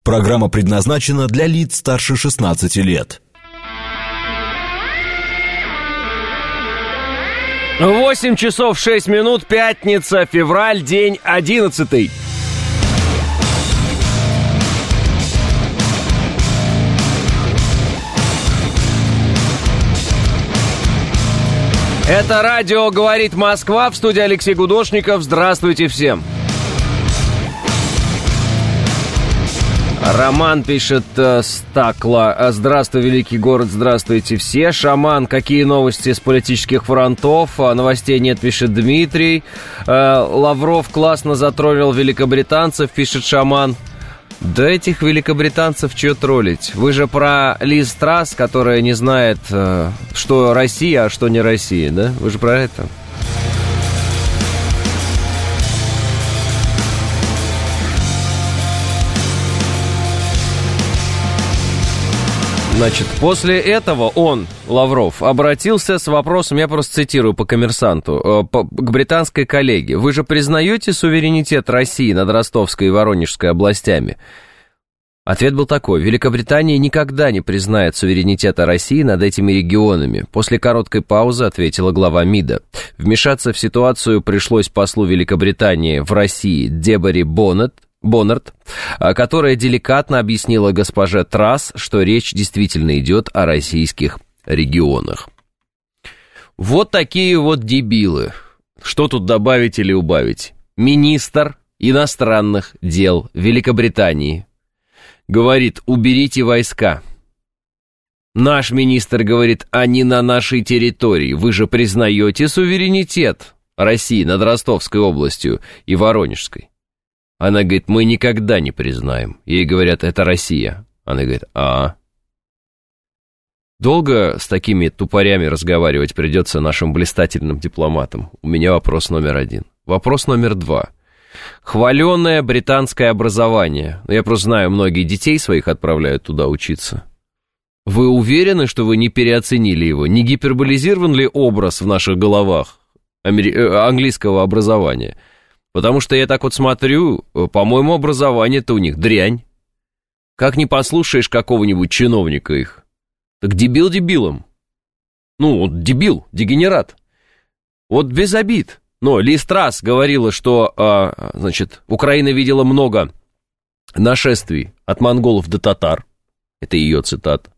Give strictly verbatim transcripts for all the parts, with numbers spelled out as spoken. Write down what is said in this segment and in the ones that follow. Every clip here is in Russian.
Программа предназначена для лиц старше шестнадцати лет. восемь часов шесть минут, пятница, февраль, день одиннадцатый. Это радио «Говорит Москва», в студии Алексей Гудошников. Здравствуйте всем. Роман пишет э, Стакла. Здравствуй, великий город, здравствуйте все. Шаман, какие новости с политических фронтов? Новостей нет, пишет Дмитрий. э, Лавров классно затроллил великобританцев, пишет Шаман. Да этих великобританцев чё троллить? Вы же про Лиз Трасс, которая не знает, э, что Россия, а что не Россия, да? Вы же про это? Значит, после этого он, Лавров, обратился с вопросом, я просто цитирую по «Коммерсанту», по, к британской коллеге. Вы же признаете суверенитет России над Ростовской и Воронежской областями? Ответ был такой: Великобритания никогда не признает суверенитета России над этими регионами. После короткой паузы ответила глава МИДа. Вмешаться в ситуацию пришлось послу Великобритании в России Деборе Боннет, Боннард, которая деликатно объяснила госпоже Трасс, что речь действительно идет о российских регионах. Вот такие вот дебилы. Что тут добавить или убавить? Министр иностранных дел Великобритании говорит: уберите войска. Наш министр говорит: они на нашей территории. Вы же признаете суверенитет России над Ростовской областью и Воронежской. Она говорит: мы никогда не признаем. Ей говорят: это Россия. Она говорит: а долго с такими тупорями разговаривать придется нашим блистательным дипломатам? У меня вопрос номер один. Вопрос номер два. Хваленое британское образование. Я просто знаю, многие детей своих отправляют туда учиться. Вы уверены, что вы не переоценили его? Не гиперболизирован ли образ в наших головах амери... английского образования? Потому что я так вот смотрю, по-моему, образование-то у них дрянь. Как не послушаешь какого-нибудь чиновника их, так дебил дебилом. Ну, вот дебил, дегенерат. Вот без обид. Но Лиз Трасс говорила, что, а, значит, Украина видела много нашествий от монголов до татар. Это ее цитата.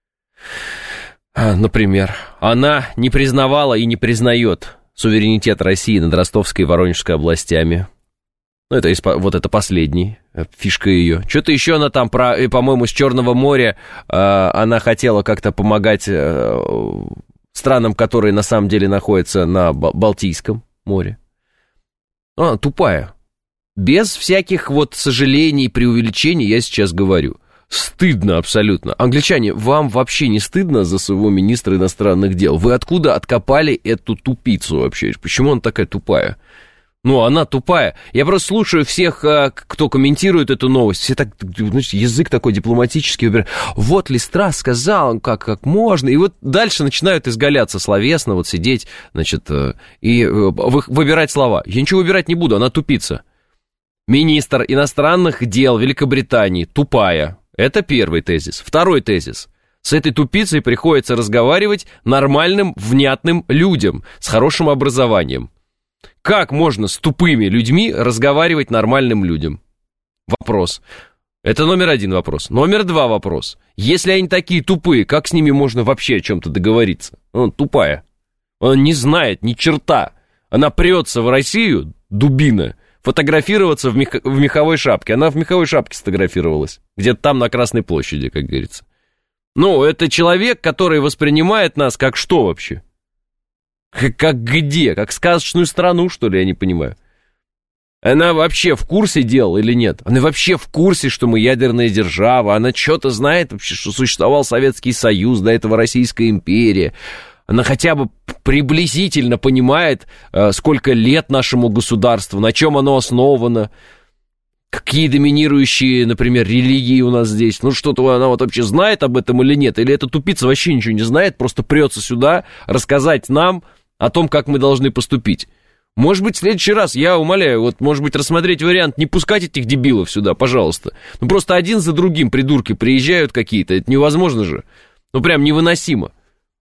А, например, она не признавала и не признает суверенитет России над Ростовской и Воронежской областями. Ну, это вот это последний, фишка ее. Что-то еще она там, про, по-моему, с Черного моря э, она хотела как-то помогать э, странам, которые на самом деле находятся на Балтийском море. Она тупая. Без всяких вот сожалений, преувеличений я сейчас говорю. Стыдно абсолютно. Англичане, вам вообще не стыдно за своего министра иностранных дел? Вы откуда откопали эту тупицу вообще? Почему она такая тупая? Ну, она тупая. Я просто слушаю всех, кто комментирует эту новость. Все так, значит, язык такой дипломатический. Вот Лиз Трасс сказал, как, как можно. И вот дальше начинают изгаляться словесно, вот сидеть, значит, и выбирать слова. Я ничего выбирать не буду, она тупица. Министр иностранных дел Великобритании тупая. Это первый тезис. Второй тезис. С этой тупицей приходится разговаривать нормальным, внятным людям с хорошим образованием. Как можно с тупыми людьми разговаривать нормальным людям? Вопрос. Это номер один вопрос. Номер два вопрос. Если они такие тупые, как с ними можно вообще о чем-то договориться? Она тупая. Она не знает ни черта. Она прется в Россию, дубина, фотографироваться в, мех... в меховой шапке. Она в меховой шапке сфотографировалась. Где-то там на Красной площади, как говорится. Ну, это человек, который воспринимает нас как что вообще? Как, как где? Как сказочную страну, что ли, я не понимаю. Она вообще в курсе дел или нет? Она вообще в курсе, что мы ядерная держава? Она что-то знает вообще, что существовал Советский Союз, до этого Российская империя? Она хотя бы приблизительно понимает, сколько лет нашему государству, на чем оно основано, какие доминирующие, например, религии у нас здесь. Ну, что-то она вот вообще знает об этом или нет? Или эта тупица вообще ничего не знает, просто прется сюда рассказать нам о том, как мы должны поступить. Может быть, в следующий раз, я умоляю, вот, может быть, рассмотреть вариант не пускать этих дебилов сюда, пожалуйста. Ну, просто один за другим придурки приезжают какие-то, это невозможно же. Ну, прям невыносимо.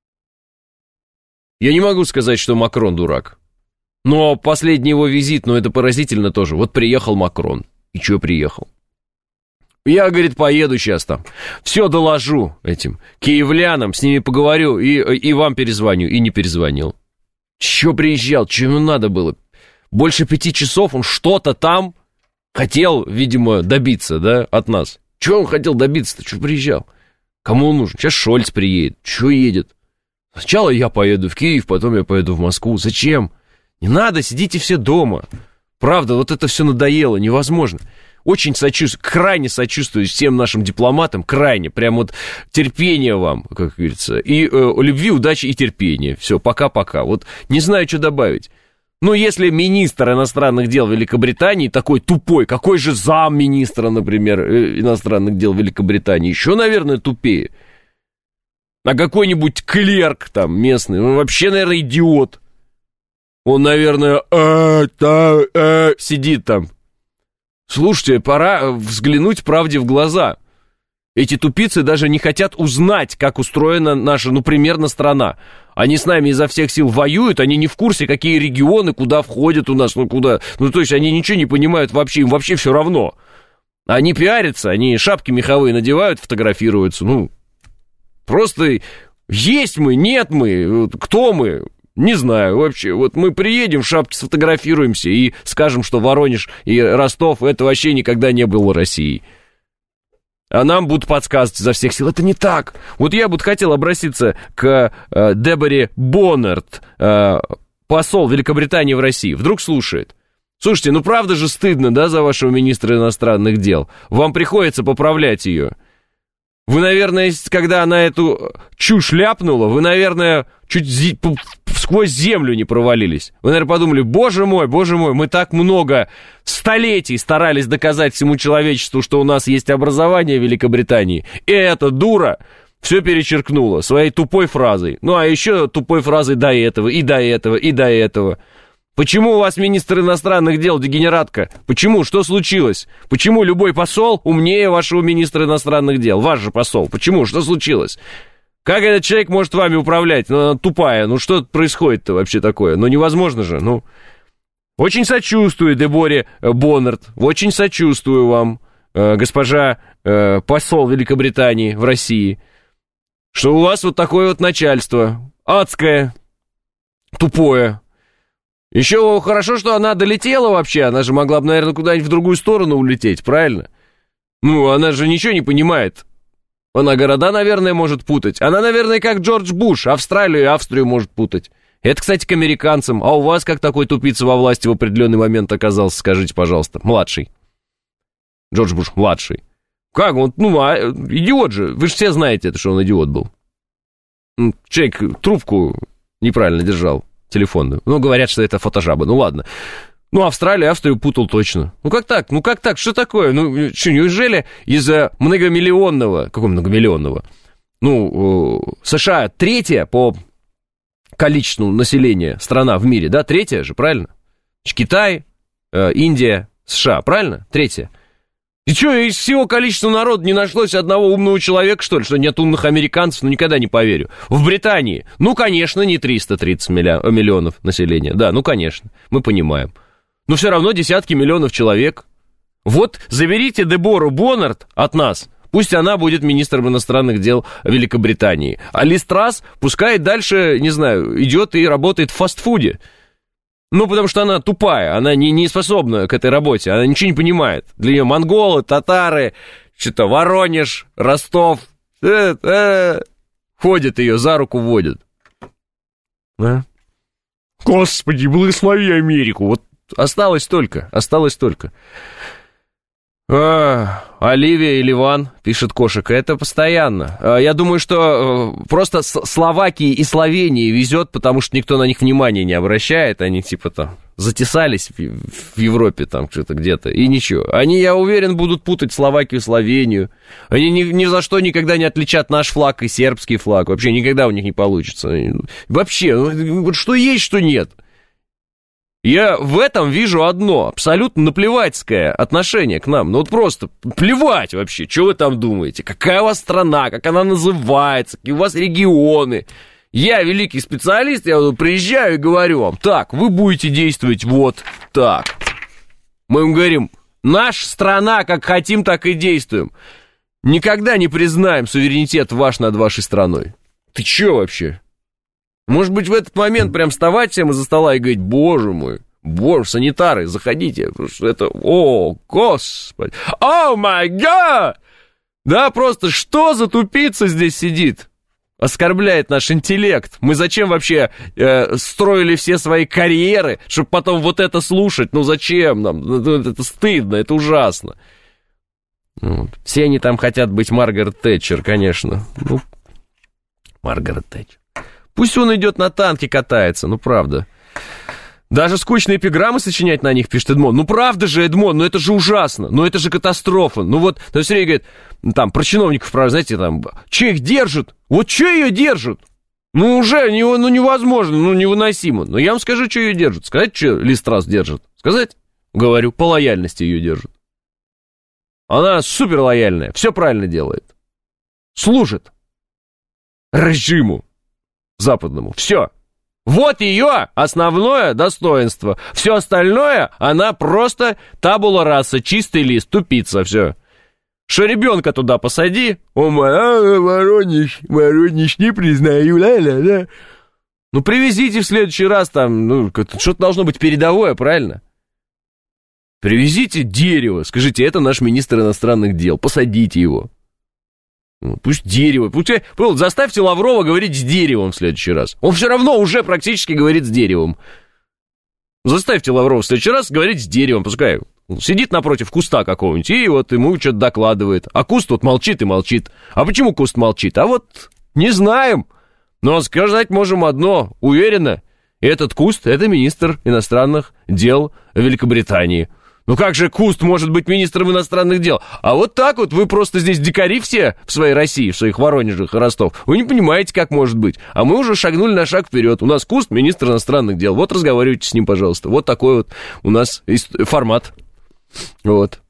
Я не могу сказать, что Макрон дурак. Но последний его визит, ну, это поразительно тоже. Вот приехал Макрон. И чё приехал? Я, говорит, поеду сейчас там. Все доложу этим киевлянам, с ними поговорю и, и вам перезвоню. И не перезвонил. Чё приезжал? Чё ему надо было? Больше пяти часов он что-то там хотел, видимо, добиться, да, от нас. Чё он хотел добиться-то? Чё приезжал? Кому он нужен? Сейчас Шольц приедет. Чё едет? Сначала я поеду в Киев, потом я поеду в Москву. Зачем? Не надо, сидите все дома. Правда, вот это все надоело, невозможно. Очень сочувствую, крайне сочувствую всем нашим дипломатам, крайне, прям вот терпения вам, как говорится, и э, любви, удачи и терпения. Все, пока-пока. Вот не знаю, что добавить. Ну, если министр иностранных дел Великобритании такой тупой, какой же замминистра, например, э, иностранных дел Великобритании, еще, наверное, тупее. А какой-нибудь клерк там местный, он вообще, наверное, идиот. Он, наверное, э, та, э, сидит там. Слушайте, пора взглянуть правде в глаза. Эти тупицы даже не хотят узнать, как устроена наша, ну, примерно страна. Они с нами изо всех сил воюют, они не в курсе, какие регионы, куда входят у нас, ну, куда. Ну, то есть они ничего не понимают вообще, им вообще все равно. Они пиарятся, они шапки меховые надевают, фотографируются, ну, просто есть мы, нет мы, кто мы? Не знаю вообще. Вот мы приедем в шапке, сфотографируемся и скажем, что Воронеж и Ростов это вообще никогда не было Россией. А нам будут подсказывать изо всех сил. Это не так. Вот я бы хотел обратиться к э, Деборе Боннард, э, посол Великобритании в России. Вдруг слушает. Слушайте, ну правда же стыдно, да, за вашего министра иностранных дел? Вам приходится поправлять ее. Вы, наверное, когда она эту чушь ляпнула, вы, наверное, чуть зи- сквозь землю не провалились. Вы, наверное, подумали, боже мой, боже мой, мы так много столетий старались доказать всему человечеству, что у нас есть образование в Великобритании. И эта дура все перечеркнула своей тупой фразой. Ну, а еще тупой фразой до этого, и до этого, и до этого. Почему у вас министр иностранных дел дегенератка? Почему? Что случилось? Почему любой посол умнее вашего министра иностранных дел? Ваш же посол. Почему? Что случилось? Как этот человек может вами управлять? Ну, она тупая. Ну, что происходит-то вообще такое? Ну, невозможно же. Ну, очень сочувствую Деборе Боннард. Очень сочувствую вам, э, госпожа э, посол Великобритании в России, что у вас вот такое вот начальство. Адское. Тупое. Еще хорошо, что она долетела вообще. Она же могла бы, наверное, куда-нибудь в другую сторону улететь, правильно? Ну, она же ничего не понимает. Она города, наверное, может путать. Она, наверное, как Джордж Буш, Австралию и Австрию может путать. Это, кстати, к американцам. А у вас как такой тупица во власти в определенный момент оказался, скажите, пожалуйста. Младший. Джордж Буш младший. Как он? Ну, а, идиот же. Вы же все знаете, это, что он идиот был. Человек трубку неправильно держал. Телефонную. Ну, говорят, что это фотожаба. Ну, ладно. Ну, Австралию, Австрию путал точно. Ну, как так? Ну, как так? Что такое? Ну, что, неужели из-за многомиллионного... Какого многомиллионного? Ну, США третья по количеству населения страна в мире, да? Третья же, правильно? Китай, Индия, США, правильно? Третья. И что, из всего количества народа не нашлось одного умного человека, что ли? Что нет умных американцев? Ну, никогда не поверю. В Британии, ну, конечно, не триста тридцать миллионов населения. Да, ну, конечно, мы понимаем. Но все равно десятки миллионов человек. Вот заберите Дебору Боннард от нас. Пусть она будет министром иностранных дел Великобритании. А Ли Страс пускай дальше, не знаю, идет и работает в фастфуде. Ну, потому что она тупая, она не, не способна к этой работе, она ничего не понимает. Для нее монголы, татары, что-то Воронеж, Ростов, э, э, ходят ее, за руку водят. А? Господи, благослови Америку, вот осталось только, осталось только. А, Оливия и Ливан, пишет Кошек, это постоянно. А, я думаю, что а, просто Словакии и Словении везет, потому что никто на них внимания не обращает. Они типа там затесались в, в Европе там что-то где-то, и ничего. Они, я уверен, будут путать Словакию и Словению. Они ни, ни за что никогда не отличат наш флаг и сербский флаг. Вообще никогда у них не получится. Вообще, ну, вот что есть, что нет. Я в этом вижу одно, абсолютно наплевательское отношение к нам. Ну вот просто плевать вообще, что вы там думаете, какая у вас страна, как она называется, какие у вас регионы. Я великий специалист, я вот приезжаю и говорю вам, так, вы будете действовать вот так. Мы им говорим, наша страна, как хотим, так и действуем. Никогда не признаем суверенитет ваш над вашей страной. Ты чё вообще? Может быть, в этот момент прям вставать всем из-за стола и говорить, боже мой, боже, санитары, заходите, потому что это, о, господи, о май гад! Да, просто что за тупица здесь сидит? Оскорбляет наш интеллект. Мы зачем вообще э, строили все свои карьеры, чтобы потом вот это слушать? Ну зачем нам? Это стыдно, это ужасно. Вот. Все они там хотят быть Маргарет Тэтчер, конечно. Ну, Маргарет Тэтчер. Пусть он идет на танке катается, ну правда. Даже скучные эпиграммы сочинять на них, пишет Эдмон. Ну правда же, Эдмон, ну это же ужасно, ну это же катастрофа. Ну вот, то есть, говорит, там, про чиновников, про, знаете, там, че их держат? Вот че ее держат? Ну уже не, ну, невозможно, ну невыносимо. Но я вам скажу, что ее держат. Сказать, что Ли Страус держит? Сказать? Говорю, по лояльности ее держат. Она супер лояльная, все правильно делает. Служит режиму западному. Все. Вот ее основное достоинство. Все остальное, она просто табула раса, чистый лист, тупица, все. Что ребенка туда посади, о, а, Воронеж, Воронеж, не признаю, ля-ля-ля. Ну, привезите в следующий раз там, ну, что-то должно быть передовое, правильно? Привезите дерево, скажите, это наш министр иностранных дел, посадите его. Пусть дерево, пусть, заставьте Лаврова говорить с деревом в следующий раз. Он все равно уже практически говорит с деревом. Заставьте Лаврова в следующий раз говорить с деревом, пускай сидит напротив куста какого-нибудь, и вот ему что-то докладывает. А куст вот молчит и молчит. А почему куст молчит? А вот не знаем. Но сказать можем одно, уверенно. Этот куст — это министр иностранных дел Великобритании. Ну как же куст может быть министром иностранных дел? А вот так вот вы просто здесь дикари все в своей России, в своих Воронежах и Ростов. Вы не понимаете, как может быть. А мы уже шагнули на шаг вперед. У нас куст министр иностранных дел. Вот разговаривайте с ним, пожалуйста. Вот такой вот у нас формат. Вот.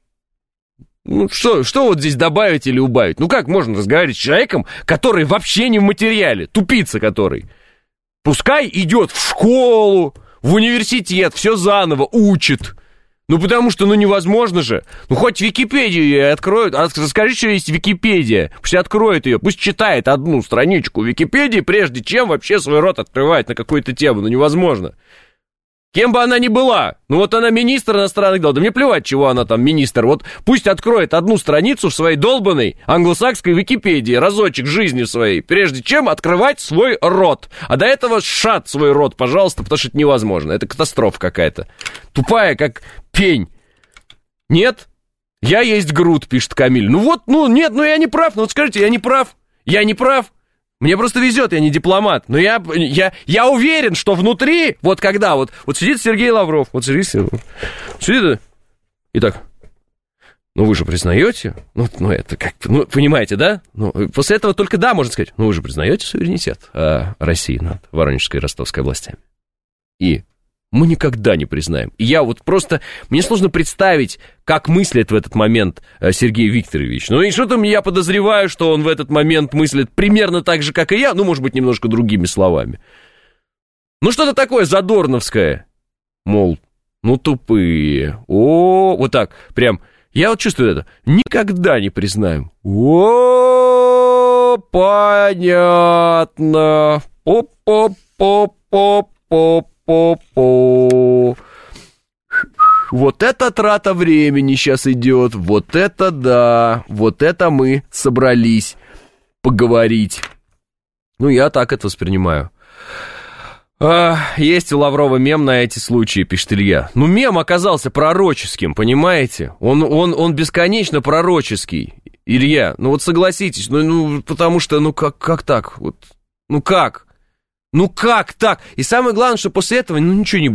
Ну что, что вот здесь добавить или убавить? Ну как можно разговаривать с человеком, который вообще не в материале? Тупица который. Пускай идет в школу, в университет, все заново учит. Ну, потому что, ну, невозможно же. Ну, хоть Википедию ей откроют. Расскажи, что есть Википедия. Пусть откроет ее, пусть читает одну страничку Википедии, прежде чем вообще свой рот открывать на какую-то тему. Ну, невозможно. Кем бы она ни была. Ну, вот она министр иностранных дел. Да мне плевать, чего она там министр. Вот пусть откроет одну страницу в своей долбанной англосакской Википедии. Разочек жизни своей. Прежде чем открывать свой рот. А до этого шат свой рот, пожалуйста, потому что это невозможно. Это катастрофа какая-то. Тупая, как пень. Нет? Я есть Грут, пишет Камиль. Ну вот, ну нет, ну я не прав. Ну вот скажите, я не прав. Я не прав. Мне просто везет, я не дипломат. Но я, я, я уверен, что внутри, вот когда, вот, вот сидит Сергей Лавров, вот сидит, сидит, и так, ну вы же признаете, ну, ну это как, ну понимаете, да? Ну, после этого только да, можно сказать, ну вы же признаете суверенитет а, России над Воронежской и Ростовской областями. И мы никогда не признаем. И я вот просто... Мне сложно представить, как мыслит в этот момент Сергей Викторович. Ну и что-то я подозреваю, что он в этот момент мыслит примерно так же, как и я, ну, может быть, немножко другими словами. Ну, что-то такое задорновское. Мол, ну, тупые. О, вот так, прям... Я вот чувствую это. Никогда не признаем. О, понятно. Поп-поп-поп-поп. По-по. Вот это трата времени сейчас идет. Вот это да. Вот это мы собрались поговорить. Ну, я так это воспринимаю. А, есть у Лаврова мем на эти случаи, пишет Илья. Ну, мем оказался пророческим, понимаете? Он, он, он бесконечно пророческий. Илья, ну вот согласитесь, ну, ну потому что, ну как, как так? Вот, ну как? Ну как так? И самое главное, что после этого, ну, ничего не будет.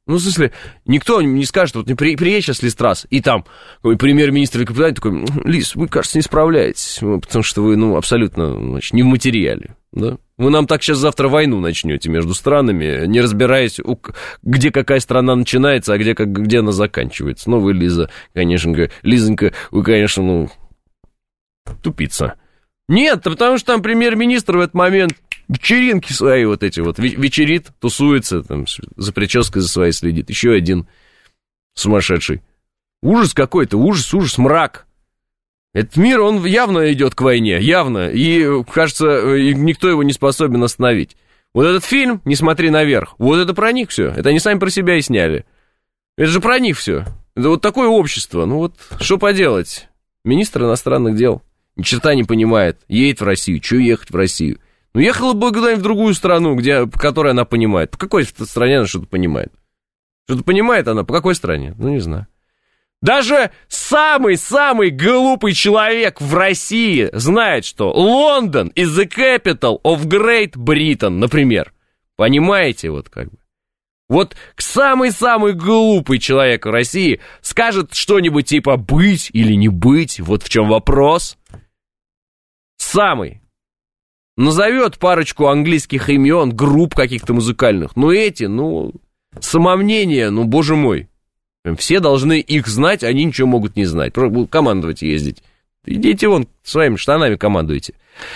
Ну, в смысле, никто не скажет, вот при, приедет сейчас Листрас, и там премьер-министр Великобритании такой: Лиз, вы, кажется, не справляетесь, потому что вы, ну, абсолютно, значит, не в материале, да? Вы нам так сейчас завтра войну начнете между странами, не разбираясь, где какая страна начинается, а где, как, где она заканчивается. Ну, вы, Лиза, конечно, Лизонька, вы, конечно, ну, тупица. Нет, потому что там премьер-министр в этот момент вечеринки свои вот эти вот, вечерит, тусуется, там, за прической за своей следит. Еще один сумасшедший. Ужас какой-то, ужас, ужас, мрак. Этот мир, он явно идет к войне, явно. И, кажется, никто его не способен остановить. Вот этот фильм «Не смотри наверх», вот это про них все. Это они сами про себя и сняли. Это же про них все. Это вот такое общество. Ну вот, что поделать? Министр иностранных дел ни черта не понимает. Едет в Россию. Чего ехать в Россию? Ну, ехала бы куда-нибудь в другую страну, где, по которой она понимает. По какой стране она что-то понимает? Что-то понимает она? По какой стране? Ну, не знаю. Даже самый-самый глупый человек в России знает, что Лондон is the capital of Great Britain, например. Понимаете, вот как бы. Вот самый-самый глупый человек в России скажет что-нибудь типа «быть или не быть», вот в чем вопрос. Самый. Назовет парочку английских имен, групп каких-то музыкальных. Ну, эти, ну, самомнение, ну, боже мой. Все должны их знать, они ничего могут не знать. Просто будут командовать и ездить. Идите вон, своими штанами командуйте.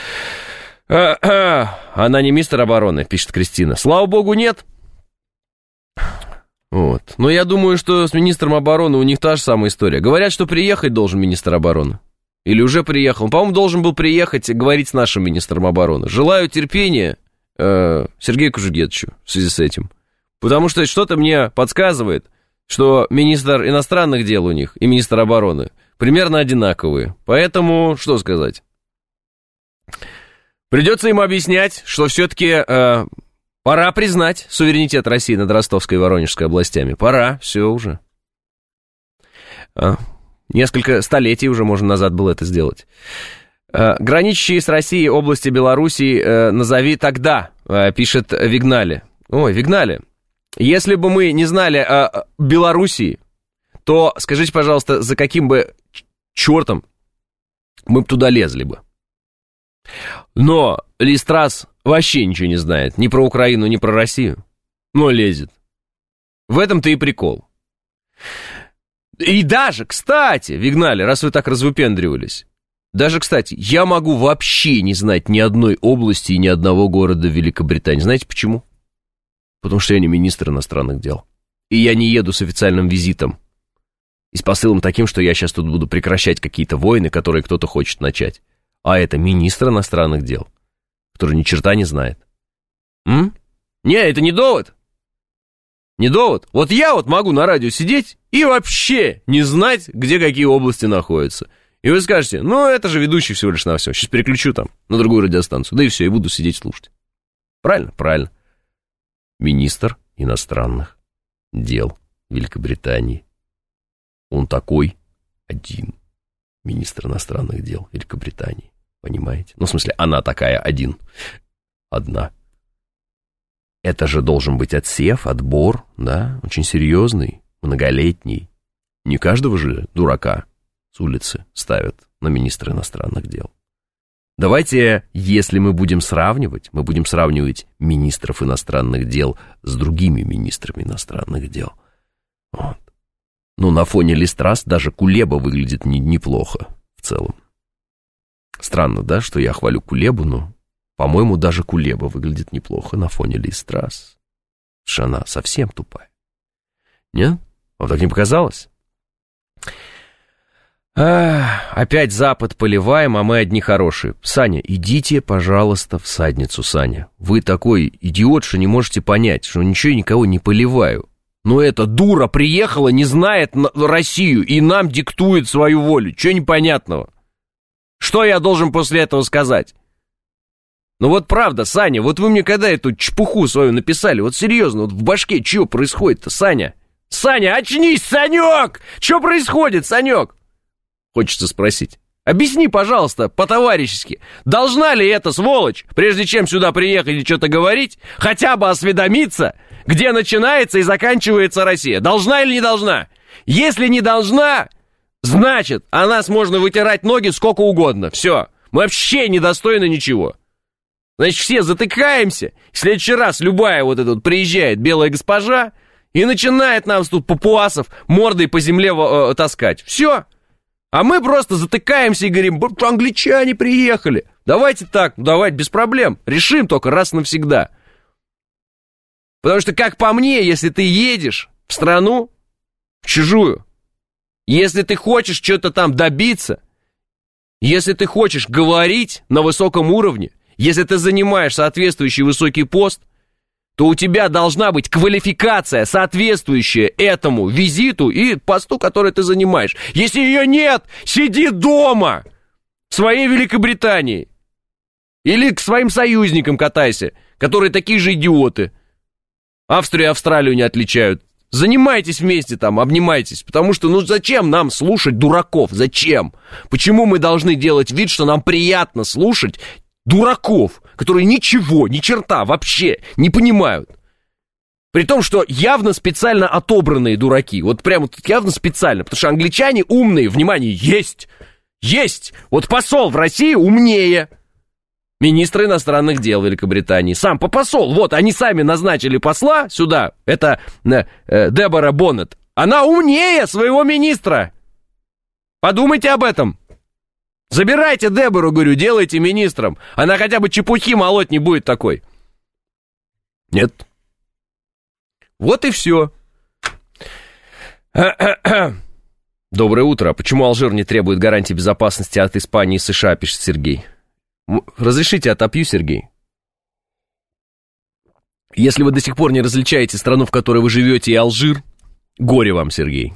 Она не мистер обороны, пишет Кристина. Слава богу, нет. Вот. Но я думаю, что с министром обороны у них та же самая история. Говорят, что приехать должен министр обороны. Или уже приехал. Он, по-моему, должен был приехать и говорить с нашим министром обороны. Желаю терпения э, Сергею Кужугетовичу в связи с этим. Потому что что-то мне подсказывает, что министр иностранных дел у них и министр обороны примерно одинаковые. Поэтому, что сказать? Придется им объяснять, что все-таки э, пора признать суверенитет России над Ростовской и Воронежской областями. Пора, все уже. А, несколько столетий уже можно назад было это сделать. А, граничащие с Россией области Белоруссии э, назови тогда, э, пишет Вигнали. Ой, Вигнали. Если бы мы не знали о Белоруссии, то скажите, пожалуйста, за каким бы чертом мы бы туда лезли бы? Но Листрас вообще ничего не знает, ни про Украину, ни про Россию, но лезет. В этом-то и прикол. И даже, кстати, Вигнали, раз вы так развыпендривались, даже, кстати, я могу вообще не знать ни одной области и ни одного города в Великобритании. Знаете почему? Потому что я не министр иностранных дел. И я не еду с официальным визитом. И с посылом таким, что я сейчас тут буду прекращать какие-то войны, которые кто-то хочет начать. А это министр иностранных дел, который ни черта не знает. М? Не, это не довод. Не довод. Вот я вот могу на радио сидеть и вообще не знать, где какие области находятся. И вы скажете, ну это же ведущий всего лишь навсего. Сейчас переключу там на другую радиостанцию. Да и все, и буду сидеть слушать. Правильно? Правильно. Министр иностранных дел Великобритании. Он такой один. Министр иностранных дел Великобритании. Понимаете? Ну, в смысле, она такая один. Одна. Это же должен быть отсев, отбор, да? Очень серьезный, многолетний. Не каждого же дурака с улицы ставят на министра иностранных дел. Давайте, если мы будем сравнивать, мы будем сравнивать министров иностранных дел с другими министрами иностранных дел. Вот. Ну, на фоне Листрас даже Кулеба выглядит не, неплохо в целом. Странно, да, что я хвалю Кулебу, но, по-моему, даже Кулеба выглядит неплохо на фоне Листрас. Что она совсем тупая. Нет? Вам так не показалось? А, опять Запад поливаем, а мы одни хорошие. Саня, идите, пожалуйста, в садницу, Саня. Вы такой идиот, что не можете понять, что ничего и никого не поливаю. Но эта дура приехала, не знает Россию и нам диктует свою волю. Чего непонятного? Что я должен после этого сказать? Ну вот правда, Саня, вот вы мне когда эту чепуху свою написали, вот серьезно, вот в башке что происходит-то, Саня? Саня, очнись, Санек! Что происходит, Санек? Хочется спросить. Объясни, пожалуйста, по-товарищески, должна ли эта сволочь, прежде чем сюда приехать и что-то говорить, хотя бы осведомиться, где начинается и заканчивается Россия? Должна или не должна? Если не должна, значит, о нас можно вытирать ноги сколько угодно. Все, мы вообще недостойны ничего. Значит, все затыкаемся. В следующий раз любая вот эта вот приезжает белая госпожа и начинает нам тут папуасов мордой по земле э, таскать. Все. А мы просто затыкаемся и говорим, англичане приехали. Давайте так, давайте, без проблем. Решим только раз навсегда. Потому что, как по мне, если ты едешь в страну, в чужую, если ты хочешь что-то там добиться, если ты хочешь говорить на высоком уровне, если ты занимаешь соответствующий высокий пост, то у тебя должна быть квалификация, соответствующая этому визиту и посту, который ты занимаешь. Если ее нет, сиди дома в своей Великобритании. Или к своим союзникам катайся, которые такие же идиоты. Австрию и Австралию не отличают. Занимайтесь вместе там, обнимайтесь. Потому что, ну зачем нам слушать дураков? Зачем? Почему мы должны делать вид, что нам приятно слушать дураков, которые ничего, ни черта вообще не понимают? При том, что явно специально отобранные дураки. Вот прямо тут явно специально. Потому что англичане умные, внимание, есть. Есть. Вот посол в России умнее министра иностранных дел Великобритании. Сам по посол. Вот, они сами назначили посла сюда. Это э, э, Дебора Боннет. Она умнее своего министра. Подумайте об этом. Забирайте Дебору, говорю, делайте министром. Она хотя бы чепухи молоть не будет такой. Нет. Вот и все. Доброе утро. А почему Алжир не требует гарантии безопасности от Испании и США, пишет Сергей. Разрешите, отопью, Сергей. Если вы до сих пор не различаете страну, в которой вы живете, и Алжир, горе вам, Сергей.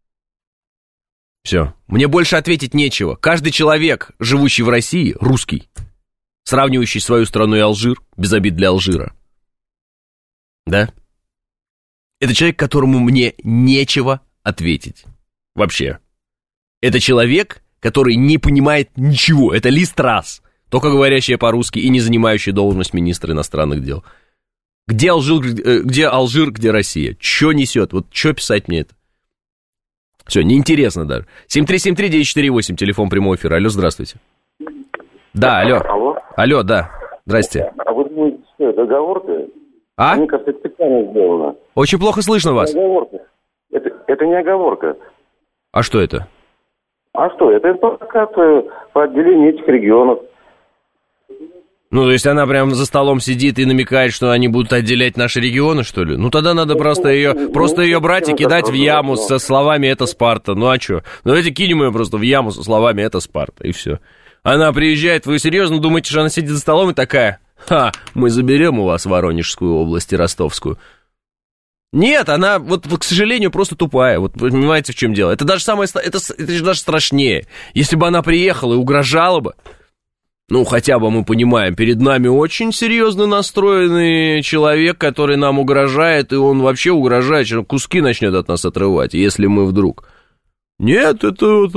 Все. Мне больше ответить нечего. Каждый человек, живущий в России, русский, сравнивающий свою страну и Алжир, без обид для Алжира. Да? Это человек, которому мне нечего ответить. Вообще. Это человек, который не понимает ничего. Это Ли Страс, только говорящая по-русски и не занимающая должность министра иностранных дел. Где Алжир, где Алжир, где Россия? Че несет? Вот что писать мне это? Все, неинтересно даже. семь три семь три девять четыре восемь, телефон прямого эфира. Алло, здравствуйте. Да, алло. Алло. Алло, да. Здрасте. А вы думаете, что это оговорка? А? Мне кажется, это специально сделано. Очень плохо слышно вас. Это оговорка. Это, это не оговорка. А что это? А что? Это провокация по отделению этих регионов. Ну, то есть она прям за столом сидит и намекает, что они будут отделять наши регионы, что ли? Ну, тогда надо просто ее, просто ее брать и кидать в яму со словами «это Спарта». Ну, а что? Давайте кинем ее просто в яму со словами «это Спарта», и все. Она приезжает, вы серьезно думаете, что она сидит за столом и такая: «Ха, мы заберем у вас Воронежскую область и Ростовскую». Нет, она, вот, к сожалению, просто тупая. Вот вы понимаете, в чем дело? Это даже самое, это, это же даже страшнее. Если бы она приехала и угрожала бы, ну, хотя бы мы понимаем, перед нами очень серьезно настроенный человек, который нам угрожает, и он вообще угрожает, что куски начнет от нас отрывать, если мы вдруг... Нет, это вот...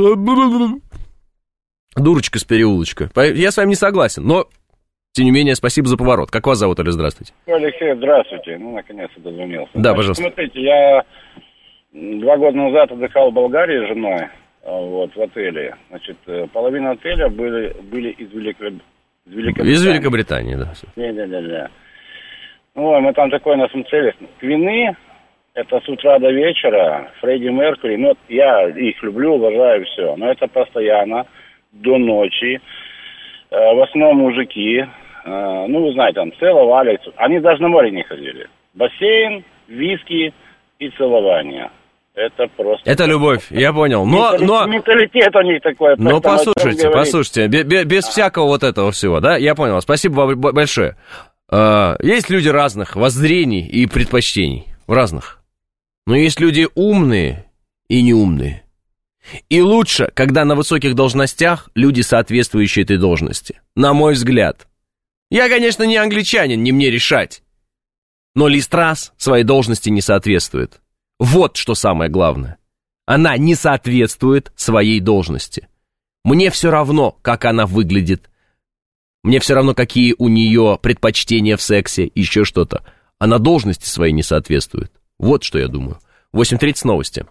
Дурочка с переулочка. Я с вами не согласен, но, тем не менее, спасибо за поворот. Как вас зовут, Оля? Здравствуйте. Алексей, здравствуйте. Ну, наконец-то дозвонился. Да, Значит, пожалуйста. Смотрите, я два года назад отдыхал в Болгарии с женой. Вот, в отеле. Значит, половина отеля были, были из, Велико... из Великобритании. Из Великобритании, да. Не-не-не. Ну, мы там такое насмотрелись. Квины, это с утра до вечера, Фредди Меркьюри, ну, я их люблю, уважаю, все. Но это постоянно, до ночи. В основном мужики, ну, вы знаете, там, целовались. Они даже на море не ходили. Бассейн, виски и целование. Это просто... Это любовь, я понял. Но, но... Менталитет у них такой. Но послушайте, послушайте, без, без всякого вот этого всего, да? Я понял. Спасибо вам большое. Есть люди разных воззрений и предпочтений. Разных. Но есть люди умные и неумные. И лучше, когда на высоких должностях люди, соответствующие этой должности. На мой взгляд. Я, конечно, не англичанин, не мне решать. Но Ли Страс своей должности не соответствует. Вот что самое главное. Она не соответствует своей должности. Мне все равно, как она выглядит. Мне все равно, какие у нее предпочтения в сексе, еще что-то. Она должности своей не соответствует. Вот что я думаю. восемь тридцать новости.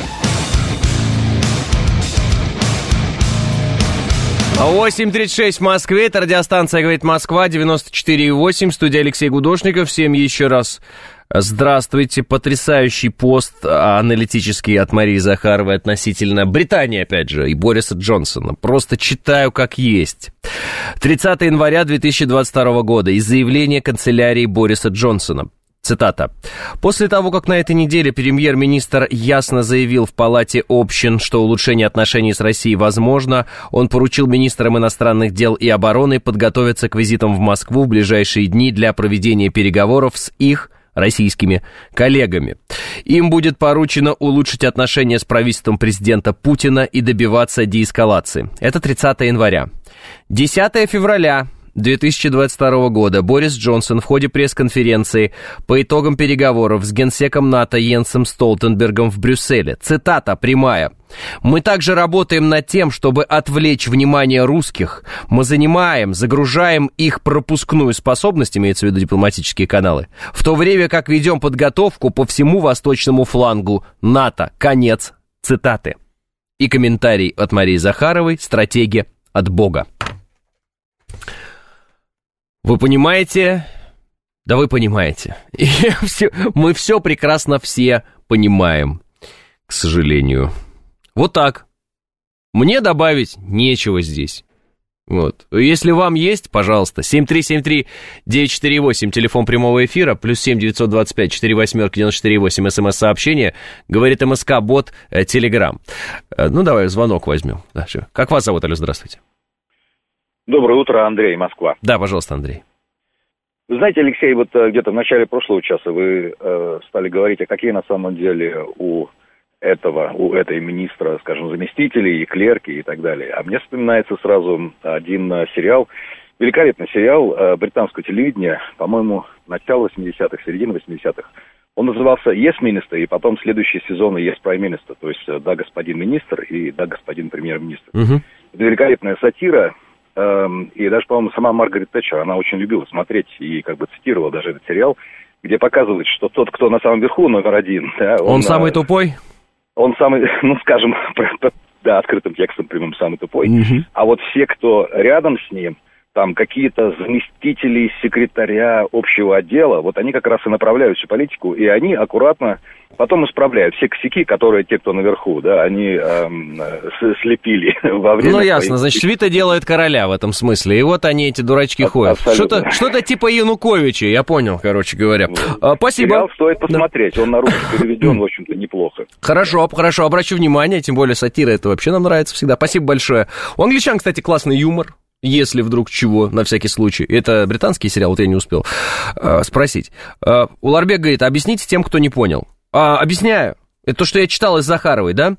восемь тридцать шесть в Москве, это радиостанция «Говорит Москва», девяносто четыре и восемь, студия Алексей Гудошников. Всем еще раз здравствуйте. Потрясающий пост аналитический от Марии Захаровой относительно Британии, опять же, и Бориса Джонсона. Просто читаю как есть. тридцатого января две тысячи двадцать второго года. Из заявления канцелярии Бориса Джонсона. Цитата. «После того, как на этой неделе премьер-министр ясно заявил в Палате общин, что улучшение отношений с Россией возможно, он поручил министрам иностранных дел и обороны подготовиться к визитам в Москву в ближайшие дни для проведения переговоров с их российскими коллегами. Им будет поручено улучшить отношения с правительством президента Путина и добиваться деэскалации». Это тридцатого января. десятого февраля две тысячи двадцать второго года Борис Джонсон в ходе пресс-конференции по итогам переговоров с генсеком НАТО Йенсом Столтенбергом в Брюсселе. Цитата прямая. «Мы также работаем над тем, чтобы отвлечь внимание русских. Мы занимаем, загружаем их пропускную способность, имеется в виду дипломатические каналы, в то время как ведем подготовку по всему восточному флангу НАТО». Конец цитаты. И комментарий от Марии Захаровой, стратеги от Бога. Вы понимаете? Да вы понимаете. И все, мы все прекрасно все понимаем, к сожалению. Вот так. Мне добавить нечего здесь. Вот. Если вам есть, пожалуйста, семь три семь три девять четыре восемь, телефон прямого эфира, плюс семь девятьсот двадцать пять четыре восемь девяносто четыре восемь, смс-сообщение, говорит МСК-бот, э, Телеграм. Э, ну, давай звонок возьмем. Да, как вас зовут, алло, здравствуйте. Доброе утро, Андрей, Москва. Да, пожалуйста, Андрей. Вы знаете, Алексей, вот где-то в начале прошлого часа вы э, стали говорить, а какие на самом деле у этого, у этой министра, скажем, заместителей и клерки и так далее. А мне вспоминается сразу один сериал, великолепный сериал э, британского телевидения, по-моему, начало восьмидесятых, середина восьмидесятых. Он назывался «Yes, Minister», и потом следующие сезоны «Yes, Prime Minister», то есть «Да, господин министр» и «Да, господин премьер-министр». Угу. Это великолепная сатира. И даже, по-моему, сама Маргарет Тэтчер, она очень любила смотреть и как бы цитировала даже этот сериал, где показывает, что тот, кто на самом верху, номер один... Да, он, он самый тупой? Он самый, ну, скажем, да, открытым текстом прямым самый тупой. Угу. А вот все, кто рядом с ним, там какие-то заместители секретаря общего отдела, вот они как раз и направляют всю политику, и они аккуратно потом исправляют все косяки, которые те, кто наверху, да, они эм, слепили во время... Ну, ясно, своей... значит, свита делает короля в этом смысле, и вот они, эти дурачки, а- ходят. Что-то, что-то типа Януковича, я понял, короче говоря. А, спасибо. Сериал стоит посмотреть, да. Он на русский переведен, в общем-то, неплохо. Хорошо, хорошо, обращу внимание, тем более сатира, это вообще нам нравится всегда. Спасибо большое. У англичан, кстати, классный юмор. Если вдруг чего, на всякий случай. Это британский сериал, вот я не успел э, спросить. Э, Уларбек говорит, объясните тем, кто не понял. А, объясняю. Это то, что я читал из Захаровой, да?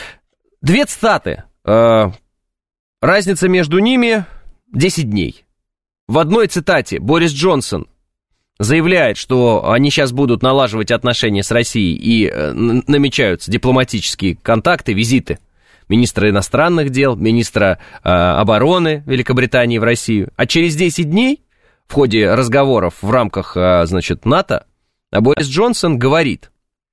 Две цитаты. Э, разница между ними десять дней. В одной цитате Борис Джонсон заявляет, что они сейчас будут налаживать отношения с Россией и э, намечаются дипломатические контакты, визиты министра иностранных дел, министра э, обороны Великобритании в Россию. А через десять дней в ходе разговоров в рамках, э, значит, НАТО Борис Джонсон говорит,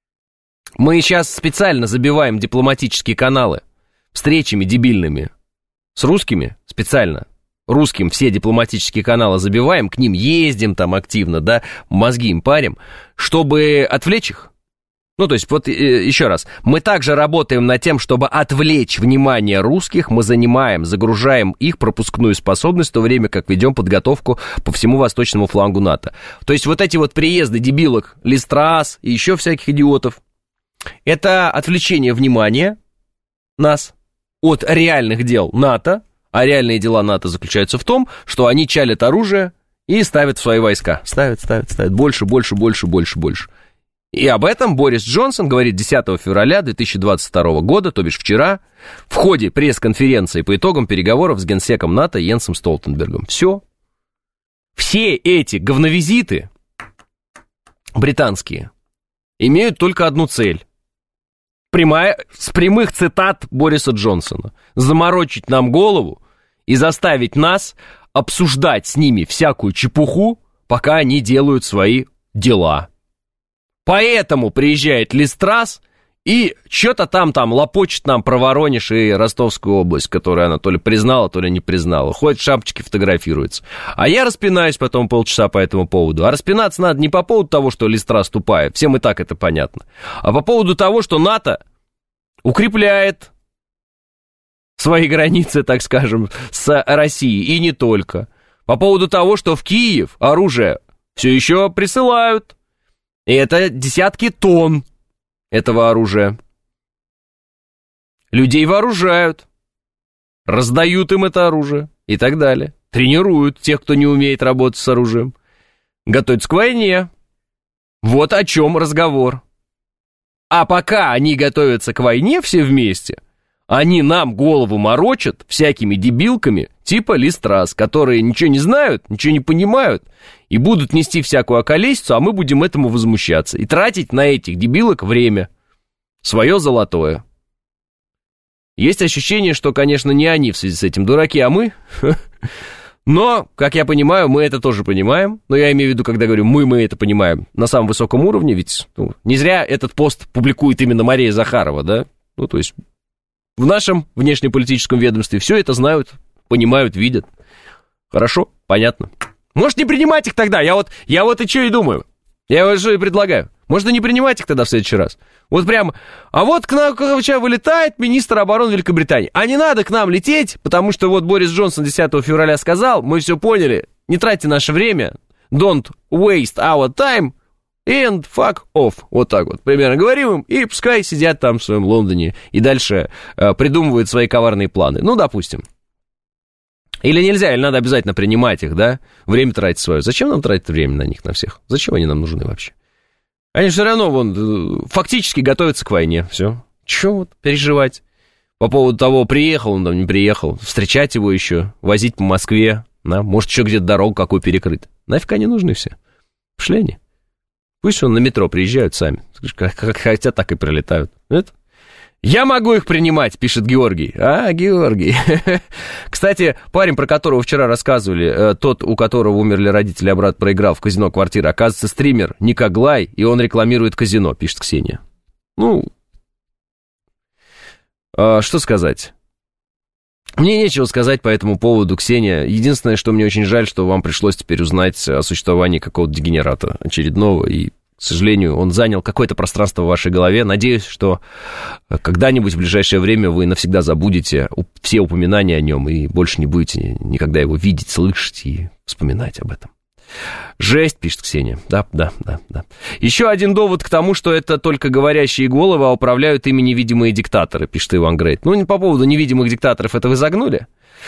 мы сейчас специально забиваем дипломатические каналы встречами дебильными с русскими, специально русским все дипломатические каналы забиваем, к ним ездим там активно, да, мозги им парим, чтобы отвлечь их. Ну, то есть, вот э, еще раз, мы также работаем над тем, чтобы отвлечь внимание русских, мы занимаем, загружаем их пропускную способность, в то время как ведем подготовку по всему восточному флангу НАТО. То есть, вот эти вот приезды дебилок, Ли Страс и еще всяких идиотов, это отвлечение внимания нас от реальных дел НАТО, а реальные дела НАТО заключаются в том, что они чалят оружие и ставят в свои войска. Ставят, ставят, ставят, больше, больше, больше, больше, больше. И об этом Борис Джонсон говорит десятого февраля две тысячи двадцать второго года, то бишь вчера, в ходе пресс-конференции по итогам переговоров с генсеком НАТО Йенсом Столтенбергом. Все. Все эти говновизиты британские имеют только одну цель. Прямая, с прямых цитат Бориса Джонсона. Заморочить нам голову и заставить нас обсуждать с ними всякую чепуху, пока они делают свои дела. Поэтому приезжает Ли Страс и что-то там, там лопочет нам про Воронеж и Ростовскую область, которую она то ли признала, то ли не признала. Ходит в шапочке, фотографируется. А я распинаюсь потом полчаса по этому поводу. А распинаться надо не по поводу того, что Ли Страс тупая, всем и так это понятно, а по поводу того, что НАТО укрепляет свои границы, так скажем, с Россией, и не только. По поводу того, что в Киев оружие все еще присылают. И это десятки тонн этого оружия. Людей вооружают, раздают им это оружие и так далее. Тренируют тех, кто не умеет работать с оружием. Готовятся к войне. Вот о чем разговор. А пока они готовятся к войне все вместе, они нам голову морочат всякими дебилками типа Ли Страс, которые ничего не знают, ничего не понимают и будут нести всякую околесицу, а мы будем этому возмущаться и тратить на этих дебилок время свое золотое. Есть ощущение, что, конечно, не они в связи с этим дураки, а мы. Но, как я понимаю, мы это тоже понимаем. Но я имею в виду, когда говорю «мы», мы это понимаем на самом высоком уровне, ведь ну, не зря этот пост публикует именно Мария Захарова, да? Ну, то есть в нашем внешнеполитическом ведомстве все это знают, понимают, видят. Хорошо, понятно. Может, не принимать их тогда? Я вот, я вот и что и думаю. Я вот что и предлагаю. Можно не принимать их тогда в следующий раз. Вот прям, а вот к нам короче, вылетает министр обороны Великобритании. А не надо к нам лететь, потому что вот Борис Джонсон десятого февраля сказал, мы все поняли, не тратьте наше время, don't waste our time, and fuck off. Вот так вот, примерно говорим им, и пускай сидят там в своем Лондоне и дальше э, придумывают свои коварные планы. Ну, допустим. Или нельзя, или надо обязательно принимать их, да? Время тратить свое. Зачем нам тратить время на них, на всех? Зачем они нам нужны вообще? Они все равно, вон, фактически готовятся к войне. Все. Чего вот переживать? По поводу того, приехал он там, не приехал. Встречать его еще, возить по Москве. Да? Может, еще где-то дорогу какую перекрыть. Нафиг они нужны все? Пошли они. Пусть он на метро приезжают сами. Как, как хотят, так и прилетают. Это? Я могу их принимать, пишет Георгий. А, Георгий. Кстати, парень, про которого вчера рассказывали, тот, у которого умерли родители, а брат проиграл в казино квартиры, оказывается, стример Никоглай, и он рекламирует казино, пишет Ксения. Ну, а, что сказать? Мне нечего сказать по этому поводу, Ксения. Единственное, что мне очень жаль, что вам пришлось теперь узнать о существовании какого-то дегенерата очередного, и к сожалению, он занял какое-то пространство в вашей голове. Надеюсь, что когда-нибудь в ближайшее время вы навсегда забудете все упоминания о нем и больше не будете никогда его видеть, слышать и вспоминать об этом. Жесть, пишет Ксения. Да, да, да, да. Еще один довод к тому, что это только говорящие головы, а управляют ими невидимые диктаторы, пишет Иван Грейт. Ну, по поводу невидимых диктаторов это вы загнули?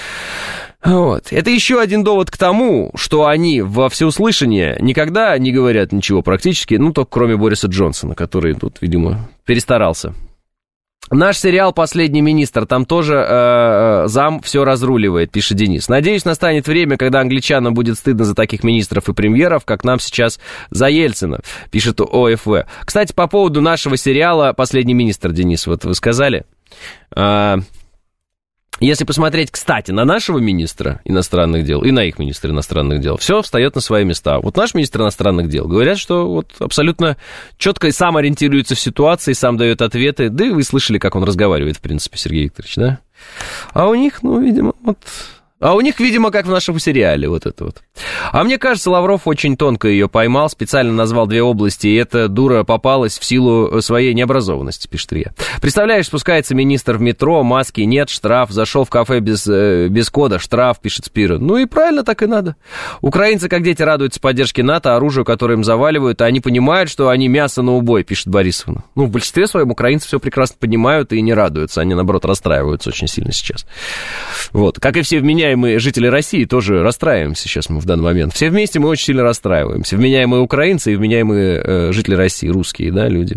Вот. Это еще один довод к тому, что они во всеуслышание никогда не говорят ничего практически, ну, только кроме Бориса Джонсона, который тут, видимо, перестарался. Наш сериал «Последний министр», там тоже э, зам все разруливает, пишет Денис. Надеюсь, настанет время, когда англичанам будет стыдно за таких министров и премьеров, как нам сейчас за Ельцина, пишет ОФВ. Кстати, по поводу нашего сериала «Последний министр», Денис, вот вы сказали... Э, Если посмотреть, кстати, на нашего министра иностранных дел и на их министра иностранных дел, все встает на свои места. Вот наш министр иностранных дел говорят, что вот абсолютно четко и сам ориентируется в ситуации, сам дает ответы. Да и вы слышали, как он разговаривает, в принципе, Сергей Викторович, да? А у них, ну, видимо, вот... А у них, видимо, как в нашем сериале, вот это вот. А мне кажется, Лавров очень тонко ее поймал, специально назвал две области, и эта дура попалась в силу своей необразованности, пишет Илья. Представляешь, спускается министр в метро, маски нет, штраф, зашел в кафе без, без кода, штраф, пишет Спира. Ну и правильно, так и надо. Украинцы, как дети, радуются поддержке НАТО, оружию, которое им заваливают, а они понимают, что они мясо на убой, пишет Борисовна. Ну, в большинстве своем украинцы все прекрасно понимают и не радуются, они, наоборот, расстраиваются очень сильно сейчас. Вот, как и все вменяемые мы, жители России, тоже расстраиваемся сейчас мы в данный момент. Все вместе мы очень сильно расстраиваемся. Вменяемые украинцы и вменяемые э, жители России, русские, да, люди.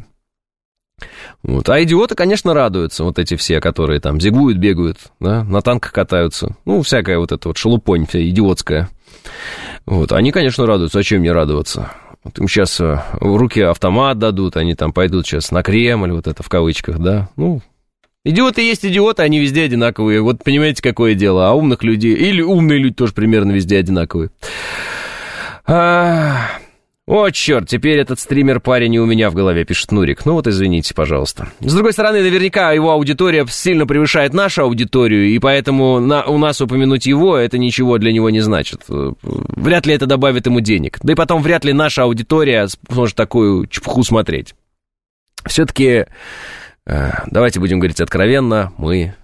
Вот. А идиоты, конечно, радуются, вот эти все, которые там зигуют, бегают, да, на танках катаются. Ну, всякая вот эта вот шелупонь вся идиотская. Вот. Они, конечно, радуются. А чем не радоваться? Вот им сейчас в руки автомат дадут, они там пойдут сейчас на Кремль, вот это в кавычках, да, ну... Идиоты есть идиоты, они везде одинаковые. Вот понимаете, какое дело. А умных людей... Или умные люди тоже примерно везде одинаковые. А... О, черт, теперь этот стример-парень и у меня в голове, пишет Нурик. Ну вот извините, пожалуйста. С другой стороны, наверняка его аудитория сильно превышает нашу аудиторию, и поэтому на... у нас упомянуть его, это ничего для него не значит. Вряд ли это добавит ему денег. Да и потом вряд ли наша аудитория сможет такую чепуху смотреть. Все-таки... Давайте будем говорить откровенно, мы...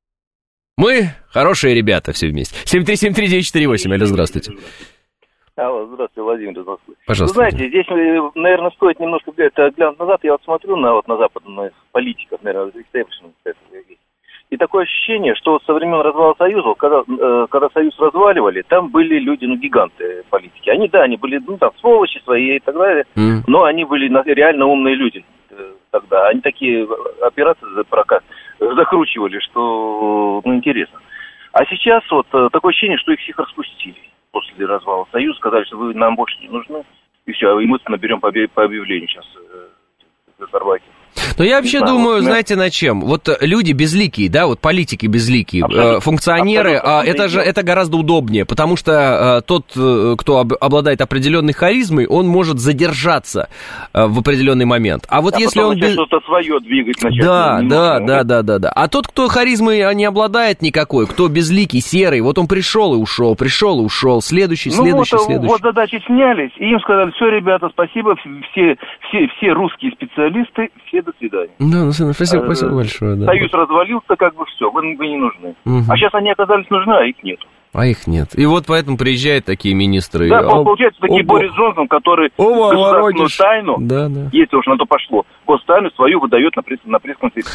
Мы хорошие ребята все вместе. семь три семь три девять четыре восемь, алло, здравствуйте. Алло, здравствуйте, Владимир из Москвы. Пожалуйста. Вы знаете, здесь, наверное, стоит немножко глянуть назад. Я вот смотрю на, вот, на западных политиков, наверное, и такое ощущение, что со времен развала Союза, когда, когда Союз разваливали, там были люди, ну, гиганты политики. Они, да, они были, ну, там, сволочи свои и так далее, mm. но они были реально умные люди тогда. Они такие операции за прокат закручивали, что, ну, интересно. А сейчас вот такое ощущение, что их всех распустили после развала Союза, сказали, что вы нам больше не нужны, и все, и мы наберем по объявлению сейчас разорвайте. Но я вообще знаю, думаю, вот, знаете, на чем? Вот люди безликие, да, вот политики безликие, абсолютно, функционеры, абсолютно, это же это гораздо удобнее, потому что а, тот, кто об, обладает определенной харизмой, он может задержаться а, в определенный момент. А вот а если он без... что-то свое двигать начать. Да, да, да, да, да, да. А тот, кто харизмой не обладает никакой, кто безликий, серый, вот он пришел и ушел, пришел и ушел, следующий, ну следующий, вот, следующий. Вот задачи снялись, и им сказали: все, ребята, спасибо, все, все, все русские специалисты, все до свидания. Да, ну, спасибо, спасибо большое. Да. Союз развалился, как бы все, вы, вы не нужны. Угу. А сейчас они оказались нужны, а их нет. А их нет. И вот поэтому приезжают такие министры. Да, О, получается, такие Борис Джонсон, который О, государственную тайну, да, да. если уж на то пошло, гостайну свою выдает на, пресс, на пресс-конференции.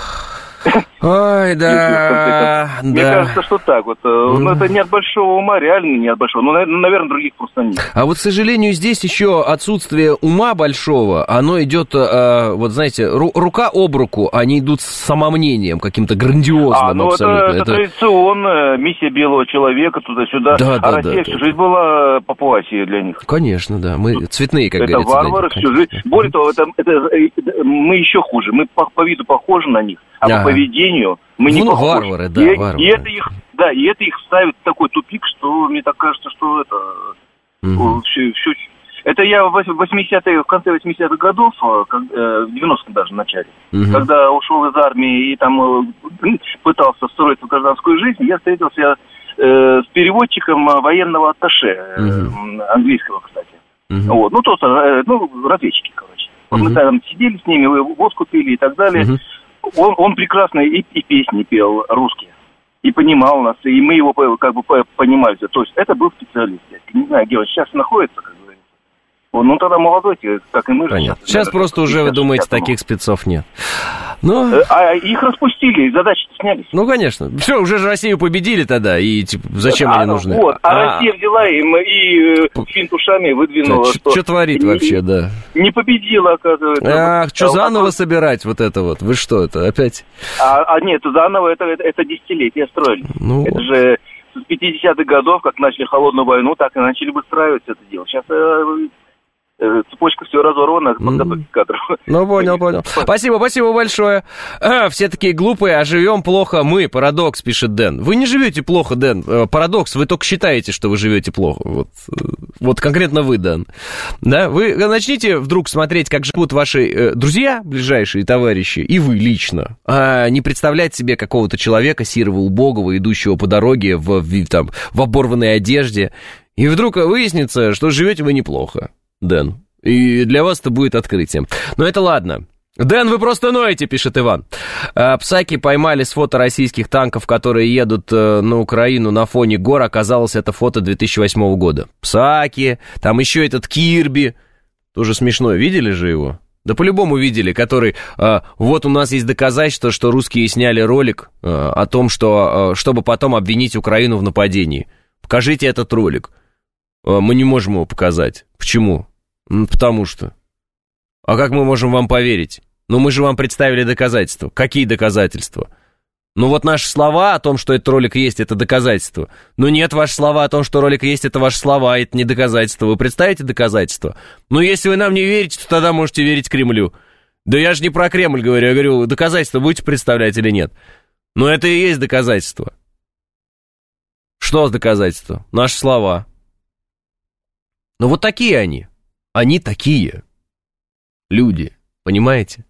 Ой, да, Мне да. кажется, что так вот. Ну, это не от большого ума, реально не от большого. Ну, наверное, других просто нет. А вот, к сожалению, здесь еще отсутствие ума большого, оно идет, вот знаете, рука об руку, они идут с самомнением каким-то грандиозным а, ну, абсолютно. Это, это традиционная миссия белого человека туда-сюда. Да, а да, Россия да, всю да. жизнь была Папуасией для них. Конечно, да. Мы цветные, как это говорится. Это варвары всю жизнь. Более того, это, это, это, мы еще хуже. Мы по, по виду похожи на них. А ага. по поведению мы не ну, похожи. Варвары, да, и, варвары. И это их, да, и это их ставит в такой тупик, что мне так кажется, что это... Угу. Все, все, это я в восьмидесятые, в конце восьмидесятых годов, в девяностых даже в начале, угу. когда ушел из армии и там пытался встроиться в гражданскую жизнь, я встретился э, с переводчиком военного атташе, угу. английского, кстати. Угу. Вот, ну, то, ну, разведчики, короче. Вот угу. мы там сидели с ними, водку пили и так далее. Угу. Он, он прекрасно и, и песни пел русские, и понимал нас, и мы его как бы понимали. То есть это был специалист. Я не знаю, где он сейчас находится, как говорится. Он, ну, тогда молодой, как и мы. Понятно. Сейчас, сейчас просто уже, вы думаете, таких спецов нет. Но... А их распустили, и задачи-то снялись. Ну, конечно. Все, уже же Россию победили тогда, и типа, зачем а, они нужны? Вот, а, а Россия взяла им и финт ушами выдвинула. Что, что творит вообще, да? Не победила, оказывается. Ах, что заново а, собирать вот это вот? Вы что, это опять? А, а нет, заново, это, это, это десятилетия строили. Ну... Это же с пятидесятых годов, как начали холодную войну, так и начали выстраивать это дело. Сейчас... Цепочка все разорвана, подготовки кадров. Ну, понял, понял. Спасибо, спасибо большое. А, все такие глупые, а живем плохо мы. Парадокс, пишет Дэн. Вы не живете плохо, Дэн. Парадокс, вы только считаете, что вы живете плохо. Вот, вот конкретно вы, Дэн. Да? Вы начните вдруг смотреть, как живут ваши друзья, ближайшие товарищи, и вы лично. А не представлять себе какого-то человека сирого, убогого, идущего по дороге в, в, там, в оборванной одежде. И вдруг выяснится, что живете вы неплохо. Дэн, и для вас это будет открытием. Но это ладно. Дэн, вы просто ноете, пишет Иван. Псаки поймали с фото российских танков, которые едут на Украину на фоне гор. Оказалось, это фото две тысячи восьмого года. Псаки, там еще этот Кирби. Тоже смешно, видели же его? Да по-любому видели, который... Вот у нас есть доказательство, что русские сняли ролик о том, что, чтобы потом обвинить Украину в нападении. Покажите этот ролик. Мы не можем его показать. Почему? Ну, потому что. А как мы можем вам поверить? Ну, мы же вам представили доказательства. Какие доказательства? Ну вот наши слова о том, что этот ролик есть, это доказательство. Ну нет, ваши слова о том, что ролик есть, это ваши слова, это не доказательство. Вы представите доказательство? Ну если вы нам не верите, то тогда можете верить Кремлю. Да я же не про Кремль говорю, я говорю, доказательства будете представлять или нет? Но это и есть доказательство. Что за доказательство? Наши слова. Ну вот такие они. Они такие. Люди, понимаете?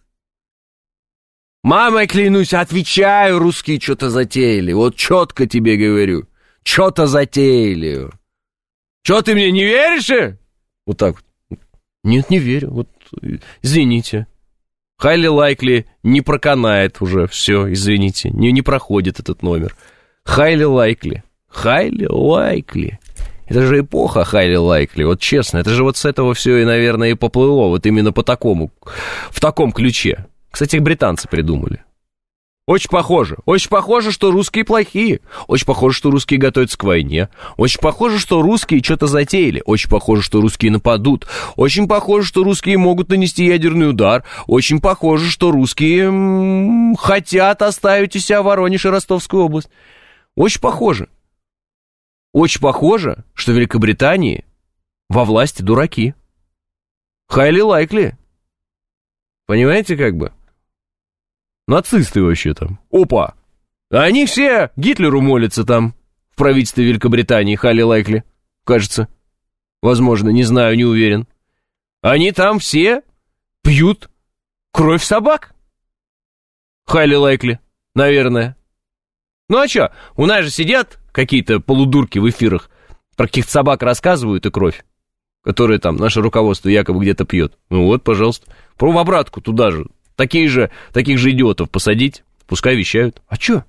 Мамой клянусь, отвечаю, русские что-то затеяли. Вот четко тебе говорю. Что-то затеяли. Что, ты мне не веришь? Вот так вот. Нет, не верю. Вот, извините. Highly likely не проканает уже. Все, извините. Не, не проходит этот номер. Highly likely. Highly likely. Это же эпоха highly likely. Вот честно, это же вот с этого все и, наверное, и поплыло. Вот именно по такому, в таком ключе. Кстати, их британцы придумали. Очень похоже. Очень похоже, что русские плохие. Очень похоже, что русские готовятся к войне. Очень похоже, что русские что-то затеяли. Очень похоже, что русские нападут. Очень похоже, что русские могут нанести ядерный удар. Очень похоже, что русские м-м, хотят оставить у себя Воронеж и Ростовскую область. Очень похоже. Очень похоже, что в Великобритании во власти дураки. Highly likely. Понимаете, как бы? Нацисты вообще там. Опа! Они все Гитлеру молятся там, в правительстве Великобритании, highly likely, кажется. Возможно, не знаю, не уверен. Они там все пьют кровь собак. Highly likely, наверное. Ну а чё, у нас же сидят какие-то полудурки в эфирах, про каких-то собак рассказывают и кровь, которую там наше руководство якобы где-то пьет. Ну вот, пожалуйста, про в обратку туда же. Такие же, таких же идиотов посадить, пускай вещают. А чё?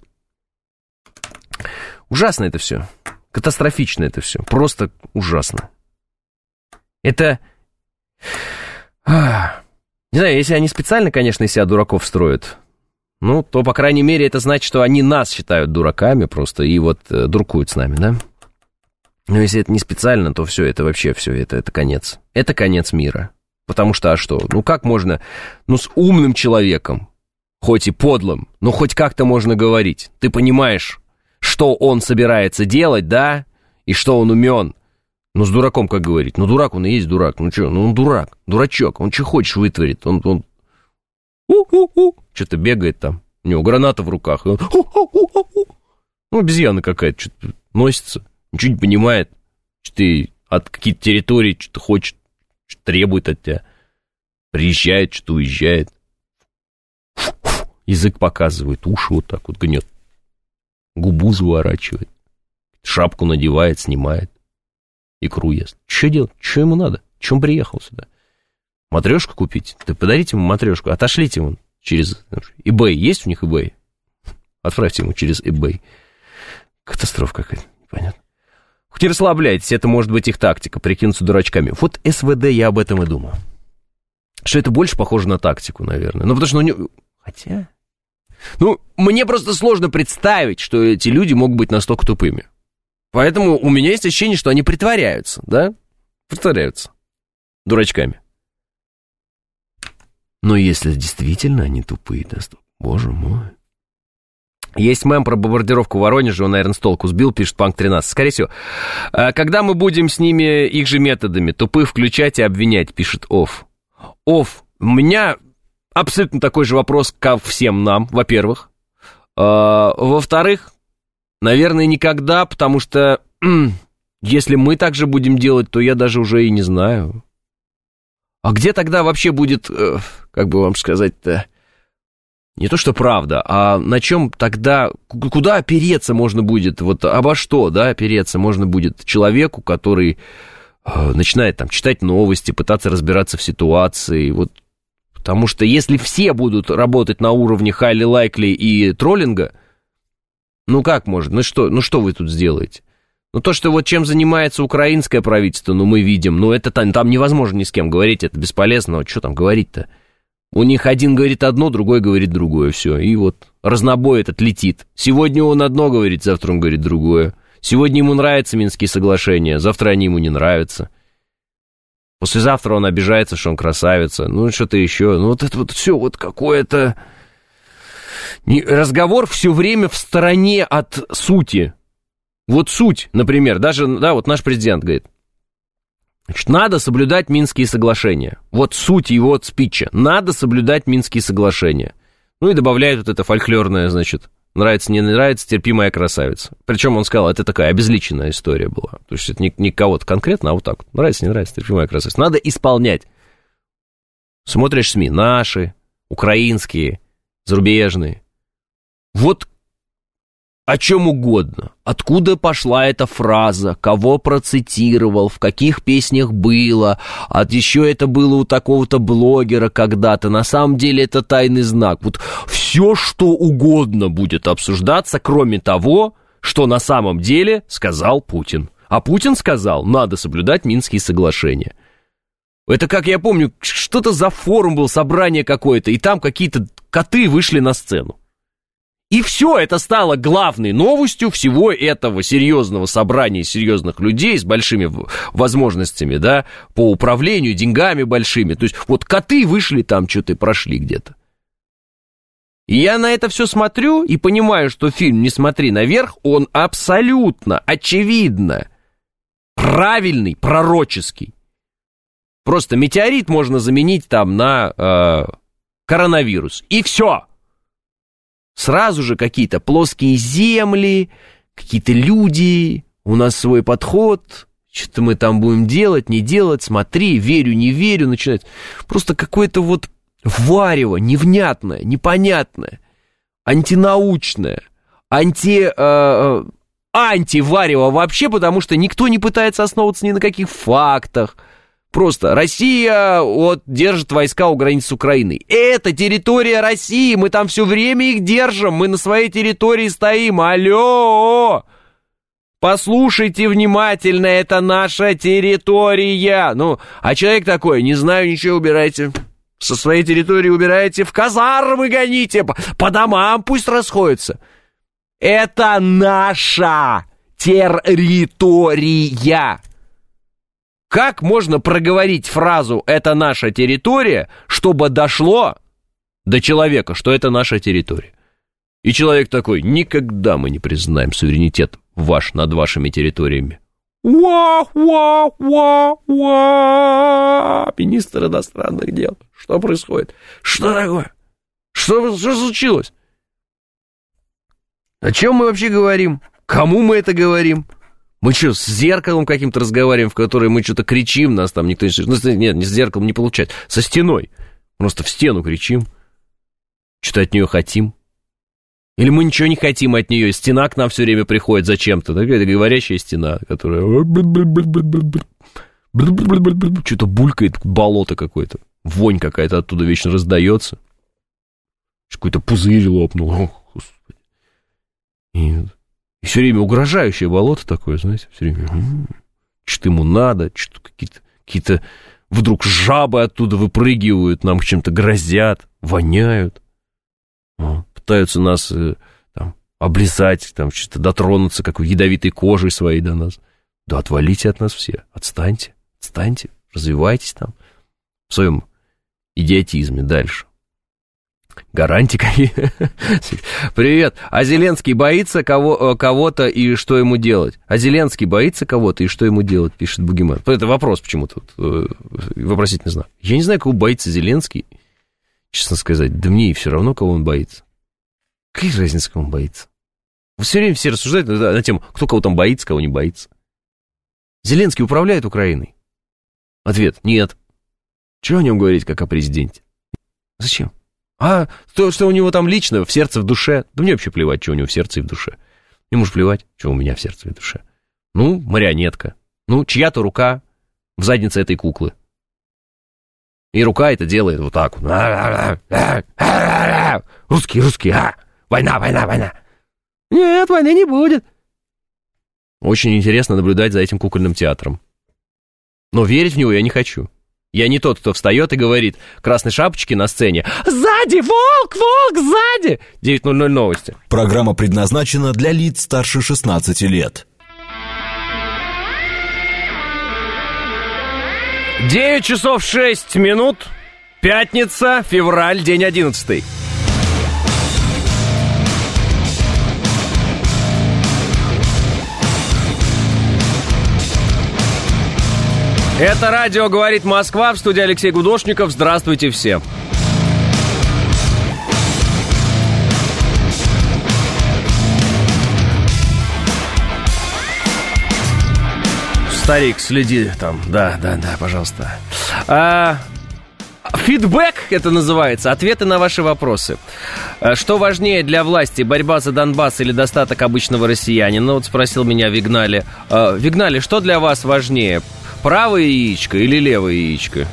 Ужасно это все. Катастрофично это все. Просто ужасно. Это... Не знаю, если они специально, конечно, из себя дураков строят, ну, то, по крайней мере, это значит, что они нас считают дураками просто и вот э, дуркуют с нами, да? Но если это не специально, то все, это вообще все, это, это конец. Это конец мира. Потому что, а что? Ну, как можно, ну, с умным человеком, хоть и подлым, но хоть как-то можно говорить. Ты понимаешь, что он собирается делать, да? И что он умен. Ну, с дураком как говорить? Ну, дурак он и есть дурак. Ну, что? Ну, он дурак, дурачок. Он что хочешь вытворит. Он, он... У-у-у. Что-то бегает там. У него граната в руках. И он... Ну, обезьяна какая-то что-то носится. Ничего не понимает. Что-то от каких-то территорий что-то хочет. Что-то требует от тебя. Приезжает, что-то уезжает. Язык показывает. Уши вот так вот гнет. Губу заворачивает. Шапку надевает, снимает. Икру ест. Что делать? Что ему надо? Чем он приехал сюда? Матрешку купить? Да подарите ему матрешку. Отошлите ему через eBay. Есть у них eBay? Отправьте ему через eBay. Катастрофа какая-то. Непонятно. Хоть не расслабляйтесь, это может быть их тактика, прикинуться дурачками. Вот СВД я об этом и думаю. Что это больше похоже на тактику, наверное. Ну, потому что... Ну, хотя... Ну, мне просто сложно представить, что эти люди могут быть настолько тупыми. Поэтому у меня есть ощущение, что они притворяются, да? Притворяются дурачками. Но если действительно они тупые, да, стоп, боже мой. Есть мем про бомбардировку Воронежа, он, наверное, с толку сбил, пишет Панк тринадцать. Скорее всего. Когда мы будем с ними их же методами, тупых включать и обвинять, пишет Офф. Офф, у меня абсолютно такой же вопрос ко всем нам, во-первых. Во-вторых, наверное, никогда, потому что если мы так же будем делать, то я даже уже и не знаю. А где тогда вообще будет, как бы вам сказать-то, не то что правда, а на чем тогда, куда опереться можно будет, вот обо что, да, опереться можно будет человеку, который э, начинает там читать новости, пытаться разбираться в ситуации, вот, потому что если все будут работать на уровне highly likely и троллинга, ну как можно, ну что, ну что вы тут сделаете? Ну то, что вот чем занимается украинское правительство, ну мы видим, ну это там, там невозможно ни с кем говорить, это бесполезно, вот что там говорить-то? У них один говорит одно, другой говорит другое, все. И вот разнобой этот летит. Сегодня он одно говорит, завтра он говорит другое. Сегодня ему нравятся Минские соглашения, завтра они ему не нравятся. Послезавтра он обижается, что он красавица. Ну, что-то еще. Ну, вот это вот все вот какое-то... разговор все время в стороне от сути. Вот суть, например, даже, да, вот наш президент говорит, значит, надо соблюдать Минские соглашения. Вот суть его спича. Надо соблюдать Минские соглашения. Ну и добавляет вот это фольклорное, значит, нравится, не нравится, терпимая красавица. Причем он сказал, это такая обезличенная история была. То есть это не, не кого-то конкретно, а вот так вот. Нравится, не нравится, терпимая красавица. Надо исполнять. Смотришь СМИ, наши, украинские, зарубежные. Вот о чем угодно. Откуда пошла эта фраза, кого процитировал, в каких песнях было, а еще это было у такого-то блогера когда-то. На самом деле это тайный знак. Вот все, что угодно будет обсуждаться, кроме того, что на самом деле сказал Путин. А Путин сказал, надо соблюдать Минские соглашения. Это, как я помню, что-то за форум был, собрание какое-то, и там какие-то коты вышли на сцену. И все, это стало главной новостью всего этого серьезного собрания серьезных людей с большими возможностями, да, по управлению, деньгами большими. То есть вот коты вышли там, что-то прошли где-то. И я на это все смотрю и понимаю, что фильм «Не смотри наверх», он абсолютно, очевидно, правильный, пророческий. Просто метеорит можно заменить там на э, коронавирус. И все. Сразу же какие-то плоские земли, какие-то люди, у нас свой подход, что-то мы там будем делать, не делать, смотри, верю, не верю, начинать. Просто какое-то вот варево, невнятное, непонятное, антинаучное, анти, э, антиварево вообще, потому что никто не пытается основываться ни на каких фактах. Просто Россия вот, держит войска у границ с Украиной. Это территория России, мы там все время их держим, мы на своей территории стоим. Алло! Послушайте внимательно, это наша территория. Ну, а человек такой, не знаю, ничего, убирайте. Со своей территории убирайте, в казармы гоните, по, по домам пусть расходятся. Это наша территория. Как можно проговорить фразу «это наша территория», чтобы дошло до человека, что это наша территория? И человек такой, никогда мы не признаем суверенитет ваш над вашими территориями. Уа-уа-уа-уа! Министр иностранных дел. Что происходит? Что такое? Что, что случилось? О чем мы вообще говорим? Кому мы это говорим? Мы что, с зеркалом каким-то разговариваем, в которое мы что-то кричим, нас там никто не слышит? Ну, нет, не с зеркалом не получается, со стеной. Просто в стену кричим, что-то от нее хотим. Или мы ничего не хотим от нее, стена к нам все время приходит зачем-то. Такая говорящая стена, которая что-то булькает, болото какое-то. Вонь какая-то оттуда вечно раздается. Какой-то пузырь лопнул. О, Господи. И... И все время угрожающее болото такое, знаете, все время, что-то ему надо, что-то какие-то, какие-то вдруг жабы оттуда выпрыгивают, нам чем-то грозят, воняют, пытаются нас там, облизать, там, что-то дотронуться, какой ядовитой кожей своей до нас. Да отвалите от нас все, отстаньте, отстаньте, развивайтесь там в своем идиотизме дальше. Гарантии какие. Привет. А Зеленский боится кого, кого-то и что ему делать? А Зеленский боится кого-то и что ему делать, пишет Бугиман. Это вопрос почему-то. Вопросительный знак. Я не знаю, кого боится Зеленский. Честно сказать, да мне и все равно, кого он боится. Какая разница, кого он боится? Все время все рассуждают на, на тему, кто кого там боится, кого не боится. Зеленский управляет Украиной? Ответ – нет. Чего о нем говорить, как о президенте? Зачем? А то, что у него там лично, в сердце, в душе, да мне вообще плевать, что у него в сердце и в душе. Мне может плевать, что у меня в сердце и в душе. Ну, марионетка. Ну, чья-то рука в заднице этой куклы. И рука это делает вот так вот. Русские, русские, а! Война, война, война. Нет, войны не будет. Очень интересно наблюдать за этим кукольным театром. Но верить в него я не хочу. Я не тот, кто встает и говорит красной шапочке на сцене: «Сзади! Волк! Волк! Сзади!» девять ноль ноль новости. Программа предназначена для лиц старше шестнадцати лет. девять часов шесть минут. Пятница, февраль, день одиннадцатый. Это радио «Говорит Москва», в студии Алексей Гудошников. Здравствуйте все. Старик, следи там. Да, да, да, пожалуйста. А, фидбэк это называется. Ответы на ваши вопросы. А, что важнее для власти, борьба за Донбасс или достаток обычного россиянина? Вот спросил меня Вигнали. А, Вигнали, что для вас важнее? Правое яичко или левое яичко?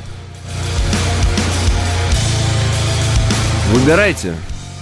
Выбирайте.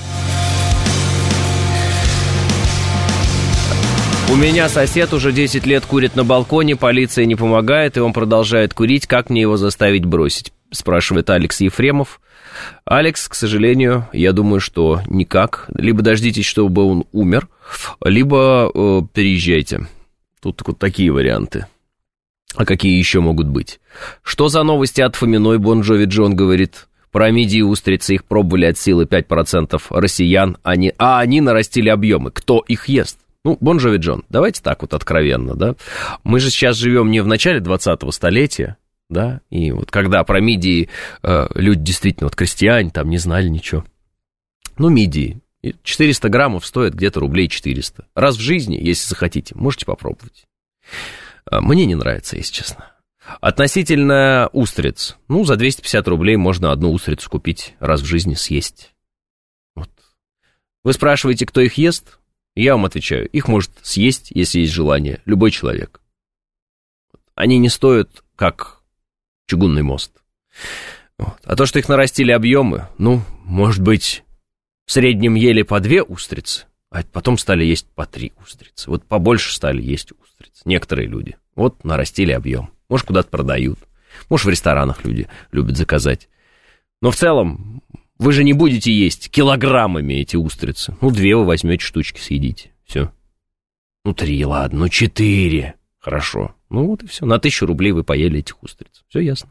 У меня сосед уже десять лет курит на балконе, полиция не помогает, и он продолжает курить. Как мне его заставить бросить? Спрашивает Алекс Ефремов. Алекс, к сожалению, я думаю, что никак. Либо дождитесь, чтобы он умер, либо э, переезжайте. Тут вот такие варианты. А какие еще могут быть? Что за новости от Фоминой? Бон Джови Джон говорит. Про мидии и устрицы их пробовали от силы пять процентов россиян, они, а они нарастили объемы. Кто их ест? Ну, Бон Джови Джон, давайте так вот откровенно, да. Мы же сейчас живем не в начале двадцатого столетия, да, и вот когда про мидии э, люди действительно, вот крестьяне там не знали ничего. Ну, мидии, четыреста граммов стоят где-то рублей четыреста. Раз в жизни, если захотите, можете попробовать. Мне не нравится, если честно. Относительно устриц, ну, за двести пятьдесят рублей можно одну устрицу купить, раз в жизни съесть. Вот. Вы спрашиваете, кто их ест? Я вам отвечаю, их может съесть, если есть желание, любой человек. Они не стоят, как чугунный мост. Вот. А то, что их нарастили объемы, ну, может быть, в среднем ели по две устрицы, а потом стали есть по три устрицы. Вот побольше стали есть устриц. Некоторые люди. Вот нарастили объем. Может, куда-то продают. Может, в ресторанах люди любят заказать. Но в целом... Вы же не будете есть килограммами эти устрицы. Ну, две вы возьмете штучки, съедите. Все. Ну, три, ладно. Ну, четыре. Хорошо. Ну, вот и все. На тысячу рублей вы поели этих устриц. Все ясно.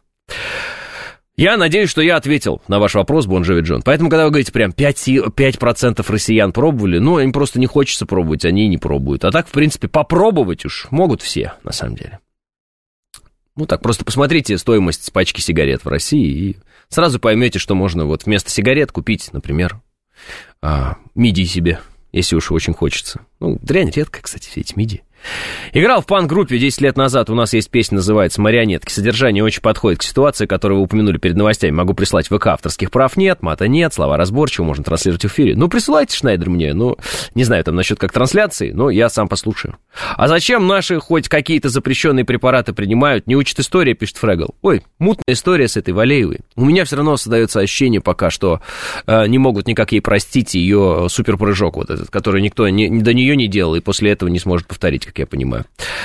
Я надеюсь, что я ответил на ваш вопрос, Бон Джови Джон. Поэтому, когда вы говорите, прям пять процентов россиян пробовали, ну, им просто не хочется пробовать, они и не пробуют. А так, в принципе, попробовать уж могут все, на самом деле. Ну, так, просто посмотрите стоимость пачки сигарет в России и сразу поймете, что можно вот вместо сигарет купить, например, а, мидии себе, если уж очень хочется. Ну, дрянь редко, кстати, все эти мидии. Играл в панк-группе десять лет назад. У нас есть песня, называется «Марионетки». Содержание очень подходит к ситуации, которую вы упомянули перед новостями. Могу прислать в ВК. Авторских прав нет, мата нет, слова разборчивы, можно транслировать в эфире. Ну, присылайте, Шнайдер, мне. Ну, не знаю там насчет как трансляции, но я сам послушаю. А зачем наши хоть какие-то запрещенные препараты принимают? Не учит история, пишет Фрегл. Ой, мутная история с этой Валеевой. У меня все равно создается ощущение пока, что э, не могут никак ей простить ее суперпрыжок вот этот, который никто не, до нее не делал и после этого не сможет повторить, как я понимаю.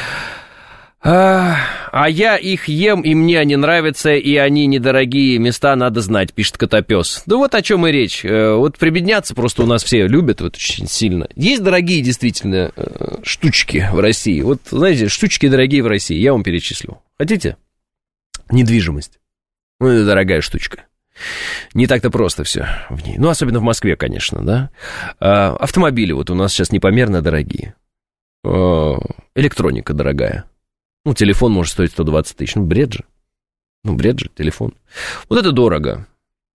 А, а я их ем, и мне они нравятся, и они недорогие, места надо знать, пишет Котопес. Да вот о чем и речь. Вот прибедняться просто у нас все любят вот очень сильно. Есть дорогие действительно штучки в России. Вот, знаете, штучки дорогие в России, я вам перечислю. Хотите? Недвижимость. Ну, это дорогая штучка. Не так-то просто все в ней. Ну, особенно в Москве, конечно, да. А, автомобили вот у нас сейчас непомерно дорогие. Электроника дорогая. Ну, телефон может стоить сто двадцать тысяч. Ну, бред же. Ну, бред же, телефон. Вот это дорого.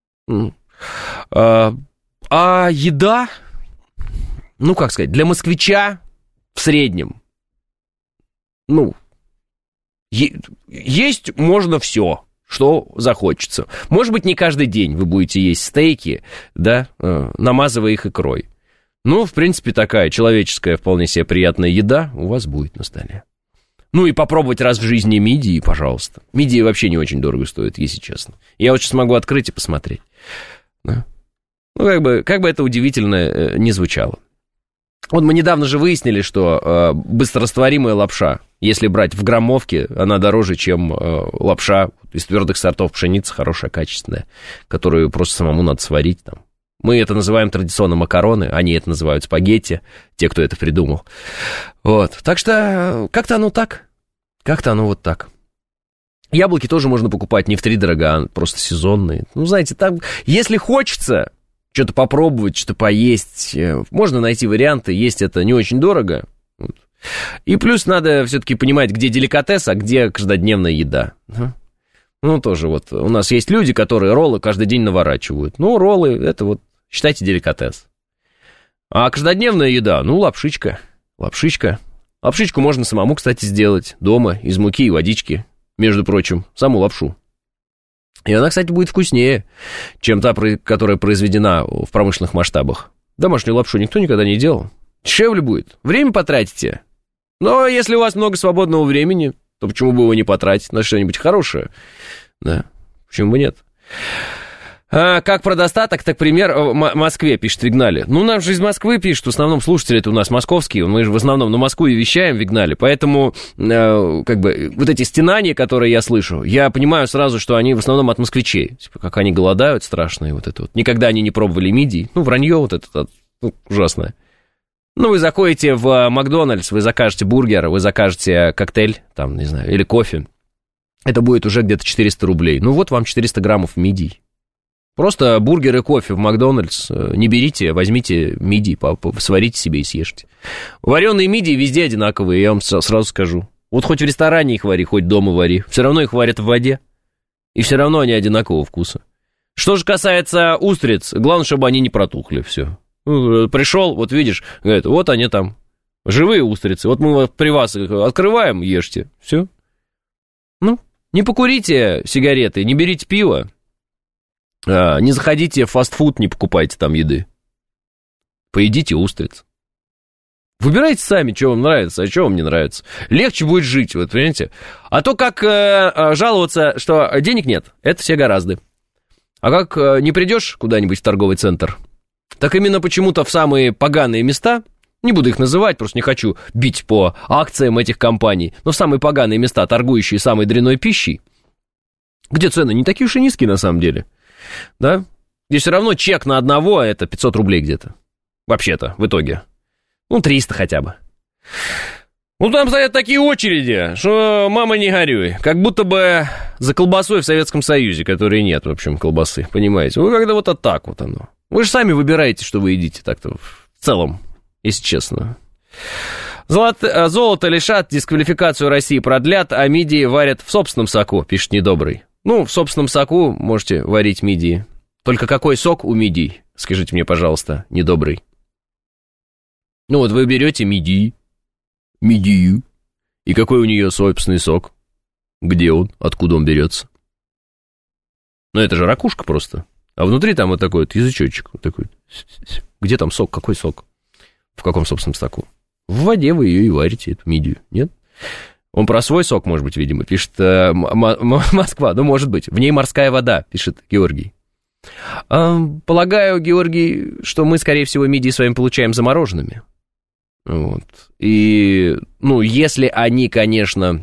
А, а еда, ну, как сказать, для москвича в среднем, ну, е- есть можно все, что захочется. Может быть, не каждый день вы будете есть стейки, да, намазывая их икрой. Ну, в принципе, такая человеческая, вполне себе приятная еда у вас будет на столе. Ну, и попробовать раз в жизни мидии, пожалуйста. Мидии вообще не очень дорого стоят, если честно. Я вот сейчас могу открыть и посмотреть. Да? Ну, как бы, как бы это удивительно э, не звучало. Вот мы недавно же выяснили, что э, быстрорастворимая лапша, если брать в граммовке, она дороже, чем э, лапша из твердых сортов пшеницы, хорошая, качественная, которую просто самому надо сварить там. Мы это называем традиционно макароны, они это называют спагетти, те, кто это придумал. Вот, так что как-то оно так, как-то оно вот так. Яблоки тоже можно покупать не втридорога, а просто сезонные. Ну, знаете, там, если хочется что-то попробовать, что-то поесть, можно найти варианты, есть это не очень дорого. И плюс надо все-таки понимать, где деликатес, а где каждодневная еда. Ну, тоже вот у нас есть люди, которые роллы каждый день наворачивают. Ну, роллы, это вот, считайте, деликатес. А каждодневная еда, ну, лапшичка, лапшичка. Лапшичку можно самому, кстати, сделать дома, из муки и водички, между прочим, саму лапшу. И она, кстати, будет вкуснее, чем та, которая произведена в промышленных масштабах. Домашнюю лапшу никто никогда не делал. Дешевле будет, время потратите. Но если у вас много свободного времени, то почему бы его не потратить на что-нибудь хорошее? Да, почему бы нет? А, как про достаток, так пример в Москве, пишет Вигнали. Ну, нам же из Москвы пишут, в основном слушатели это у нас московские, мы же в основном на Москву и вещаем, Вигнали, поэтому, э, как бы, вот эти стенания, которые я слышу, я понимаю сразу, что они в основном от москвичей, типа, как они голодают страшно, и вот это вот. Никогда они не пробовали мидий, ну, вранье вот это, ну, ужасное. Ну, вы заходите в Макдональдс, вы закажете бургер, вы закажете коктейль, там, не знаю, или кофе, это будет уже где-то четыреста рублей. Ну, вот вам четыреста граммов мидий. Просто бургер и кофе в Макдональдс не берите, возьмите мидии, сварите себе и съешьте. Вареные мидии везде одинаковые, я вам сразу скажу. Вот хоть в ресторане их вари, хоть дома вари, все равно их варят в воде, и все равно они одинакового вкуса. Что же касается устриц, главное, чтобы они не протухли, все. Ну, пришел, вот видишь, говорит, вот они там, живые устрицы, вот мы при вас их открываем, ешьте, все. Ну, не покурите сигареты, не берите пиво. А, не заходите в фастфуд, не покупайте там еды. Поедите устриц. Выбирайте сами, что вам нравится, а что вам не нравится. Легче будет жить, вот понимаете. А то как э, жаловаться, что денег нет, это все гораздо. А как э, не придешь куда-нибудь в торговый центр, так именно почему-то в самые поганые места, не буду их называть, просто не хочу бить по акциям этих компаний, но в самые поганые места, торгующие самой дрянной пищей, где цены не такие уж и низкие на самом деле. Да? Здесь все равно чек на одного, это пятьсот рублей где-то. Вообще-то, в итоге. Ну, триста хотя бы. Ну, там стоят такие очереди, что мама не горюй. Как будто бы за колбасой в Советском Союзе, которой нет, в общем, колбасы, понимаете? Ну, когда вот так вот оно. Вы же сами выбираете, что вы едите так-то в целом, если честно. Золото, золото лишат, дисквалификацию России продлят, а мидии варят в собственном соку, пишет Недобрый. Ну, в собственном соку можете варить мидии. Только какой сок у мидий? Скажите мне, пожалуйста, Недобрый. Ну, вот вы берете мидии, мидию, и какой у нее собственный сок? Где он? Откуда он берется? Ну, это же ракушка просто. А внутри там вот такой вот язычочек. Вот такой. Где там сок? Какой сок? В каком собственном соку? В воде вы ее и варите, эту мидию, нет? Он про свой сок, может быть, видимо, пишет э, М- М- Москва. Ну, может быть. В ней морская вода, пишет Георгий. Э, полагаю, Георгий, что мы, скорее всего, мидии с вами получаем замороженными. Вот. И, ну, если они, конечно,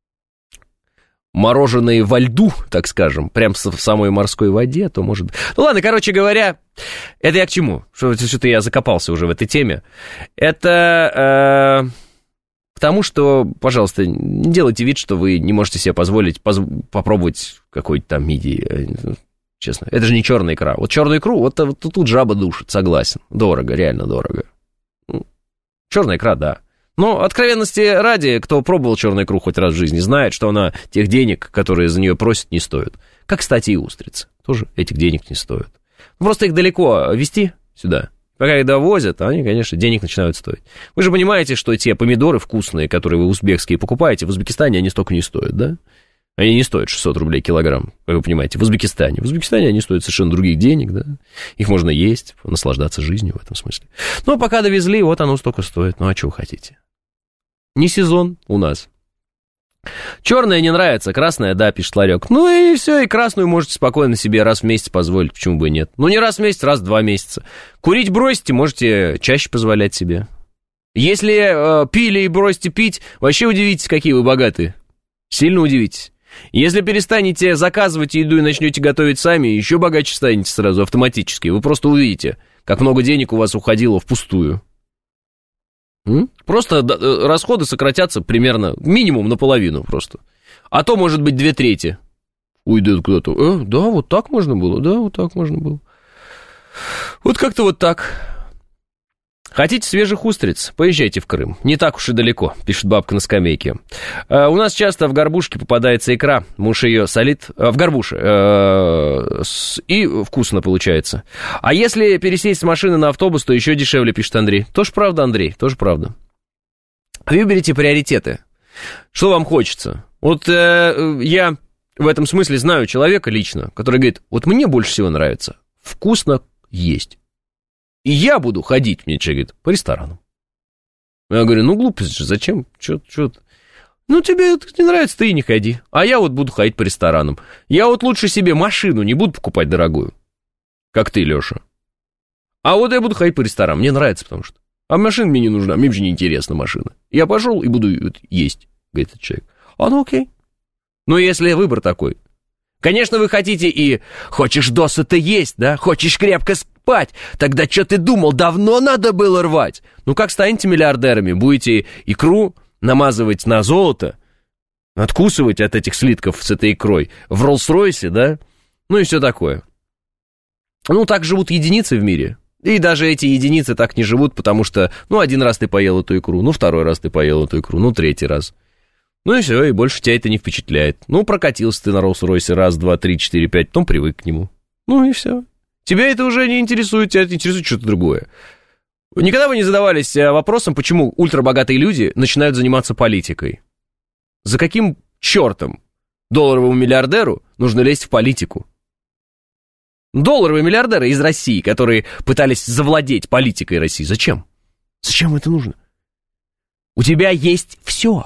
мороженые во льду, так скажем, прям в самой морской воде, то может быть... Ну, ладно, короче говоря, это я к чему? Что-то я закопался уже в этой теме. Это... Э... К тому, что, пожалуйста, не делайте вид, что вы не можете себе позволить поз... попробовать какой-то там мидии. Честно, это же не черная икра. Вот черную икру, вот, вот тут жаба душит, согласен. Дорого, реально дорого. Черная икра, да. Но откровенности ради, кто пробовал черную икру хоть раз в жизни, знает, что она тех денег, которые за нее просят, не стоит. Как, кстати, и устрицы. Тоже этих денег не стоят. Просто их далеко везти сюда. Пока их довозят, они, конечно, денег начинают стоить. Вы же понимаете, что те помидоры вкусные, которые вы узбекские покупаете, в Узбекистане они столько не стоят, да? Они не стоят шестьсот рублей килограмм, как вы понимаете, в Узбекистане. В Узбекистане они стоят совершенно других денег, да? Их можно есть, наслаждаться жизнью в этом смысле. Но пока довезли, вот оно столько стоит. Ну, а что вы хотите? Не сезон у нас. Черная не нравится, красная, да, пишет Ларек. Ну и все, и красную можете спокойно себе раз в месяц позволить, почему бы и нет. Ну не раз в месяц, раз в два месяца. Курить бросите, можете чаще позволять себе. Если э, пили и бросите пить, вообще удивитесь, какие вы богатые. Сильно удивитесь. Если перестанете заказывать еду и начнете готовить сами, еще богаче станете сразу автоматически. Вы просто увидите, как много денег у вас уходило впустую. М? Просто расходы сократятся примерно минимум наполовину просто. А то, может быть, две трети уйдет куда-то. Э, да, вот так можно было, да, вот так можно было. Вот как-то вот так. Хотите свежих устриц? Поезжайте в Крым. Не так уж и далеко, пишет бабка на скамейке. А, у нас часто в горбушке попадается икра. Муж ее солит а, в горбуше. А, с, и вкусно получается. А если пересесть с машины на автобус, то еще дешевле, пишет Андрей. Тоже правда, Андрей, тоже правда. Выберите приоритеты. Что вам хочется? Вот э, я в этом смысле знаю человека лично, который говорит, вот мне больше всего нравится вкусно есть. И я буду ходить, мне человек говорит, по ресторанам. Я говорю, ну глупость же, зачем? Чё, чё? Ну тебе это не нравится, ты и не ходи. А я вот буду ходить по ресторанам. Я вот лучше себе машину не буду покупать дорогую, как ты, Леша. А вот я буду ходить по ресторанам, мне нравится, потому что. А машина мне не нужна, мне же не интересна машина. Я пошел и буду есть, говорит этот человек. А ну окей. Но если выбор такой. Конечно, вы хотите и хочешь досыта есть, да? Хочешь крепко спать. Тогда что ты думал, давно надо было рвать? Ну как станете миллиардерами? Будете икру намазывать на золото, откусывать от этих слитков с этой икрой в Роллс-Ройсе, да? Ну и все такое. Ну так живут единицы в мире. И даже эти единицы так не живут, потому что, ну, один раз ты поел эту икру, ну, второй раз ты поел эту икру, ну, третий раз. Ну и все, и больше тебя это не впечатляет. Ну, прокатился ты на Роллс-Ройсе раз, два, три, четыре, пять, потом привык к нему. Ну и все. Тебя это уже не интересует, тебя это интересует что-то другое. Никогда вы не задавались вопросом, почему ультрабогатые люди начинают заниматься политикой? За каким чертом долларовому миллиардеру нужно лезть в политику? Долларовые миллиардеры из России, которые пытались завладеть политикой России. Зачем? Зачем это нужно? У тебя есть все.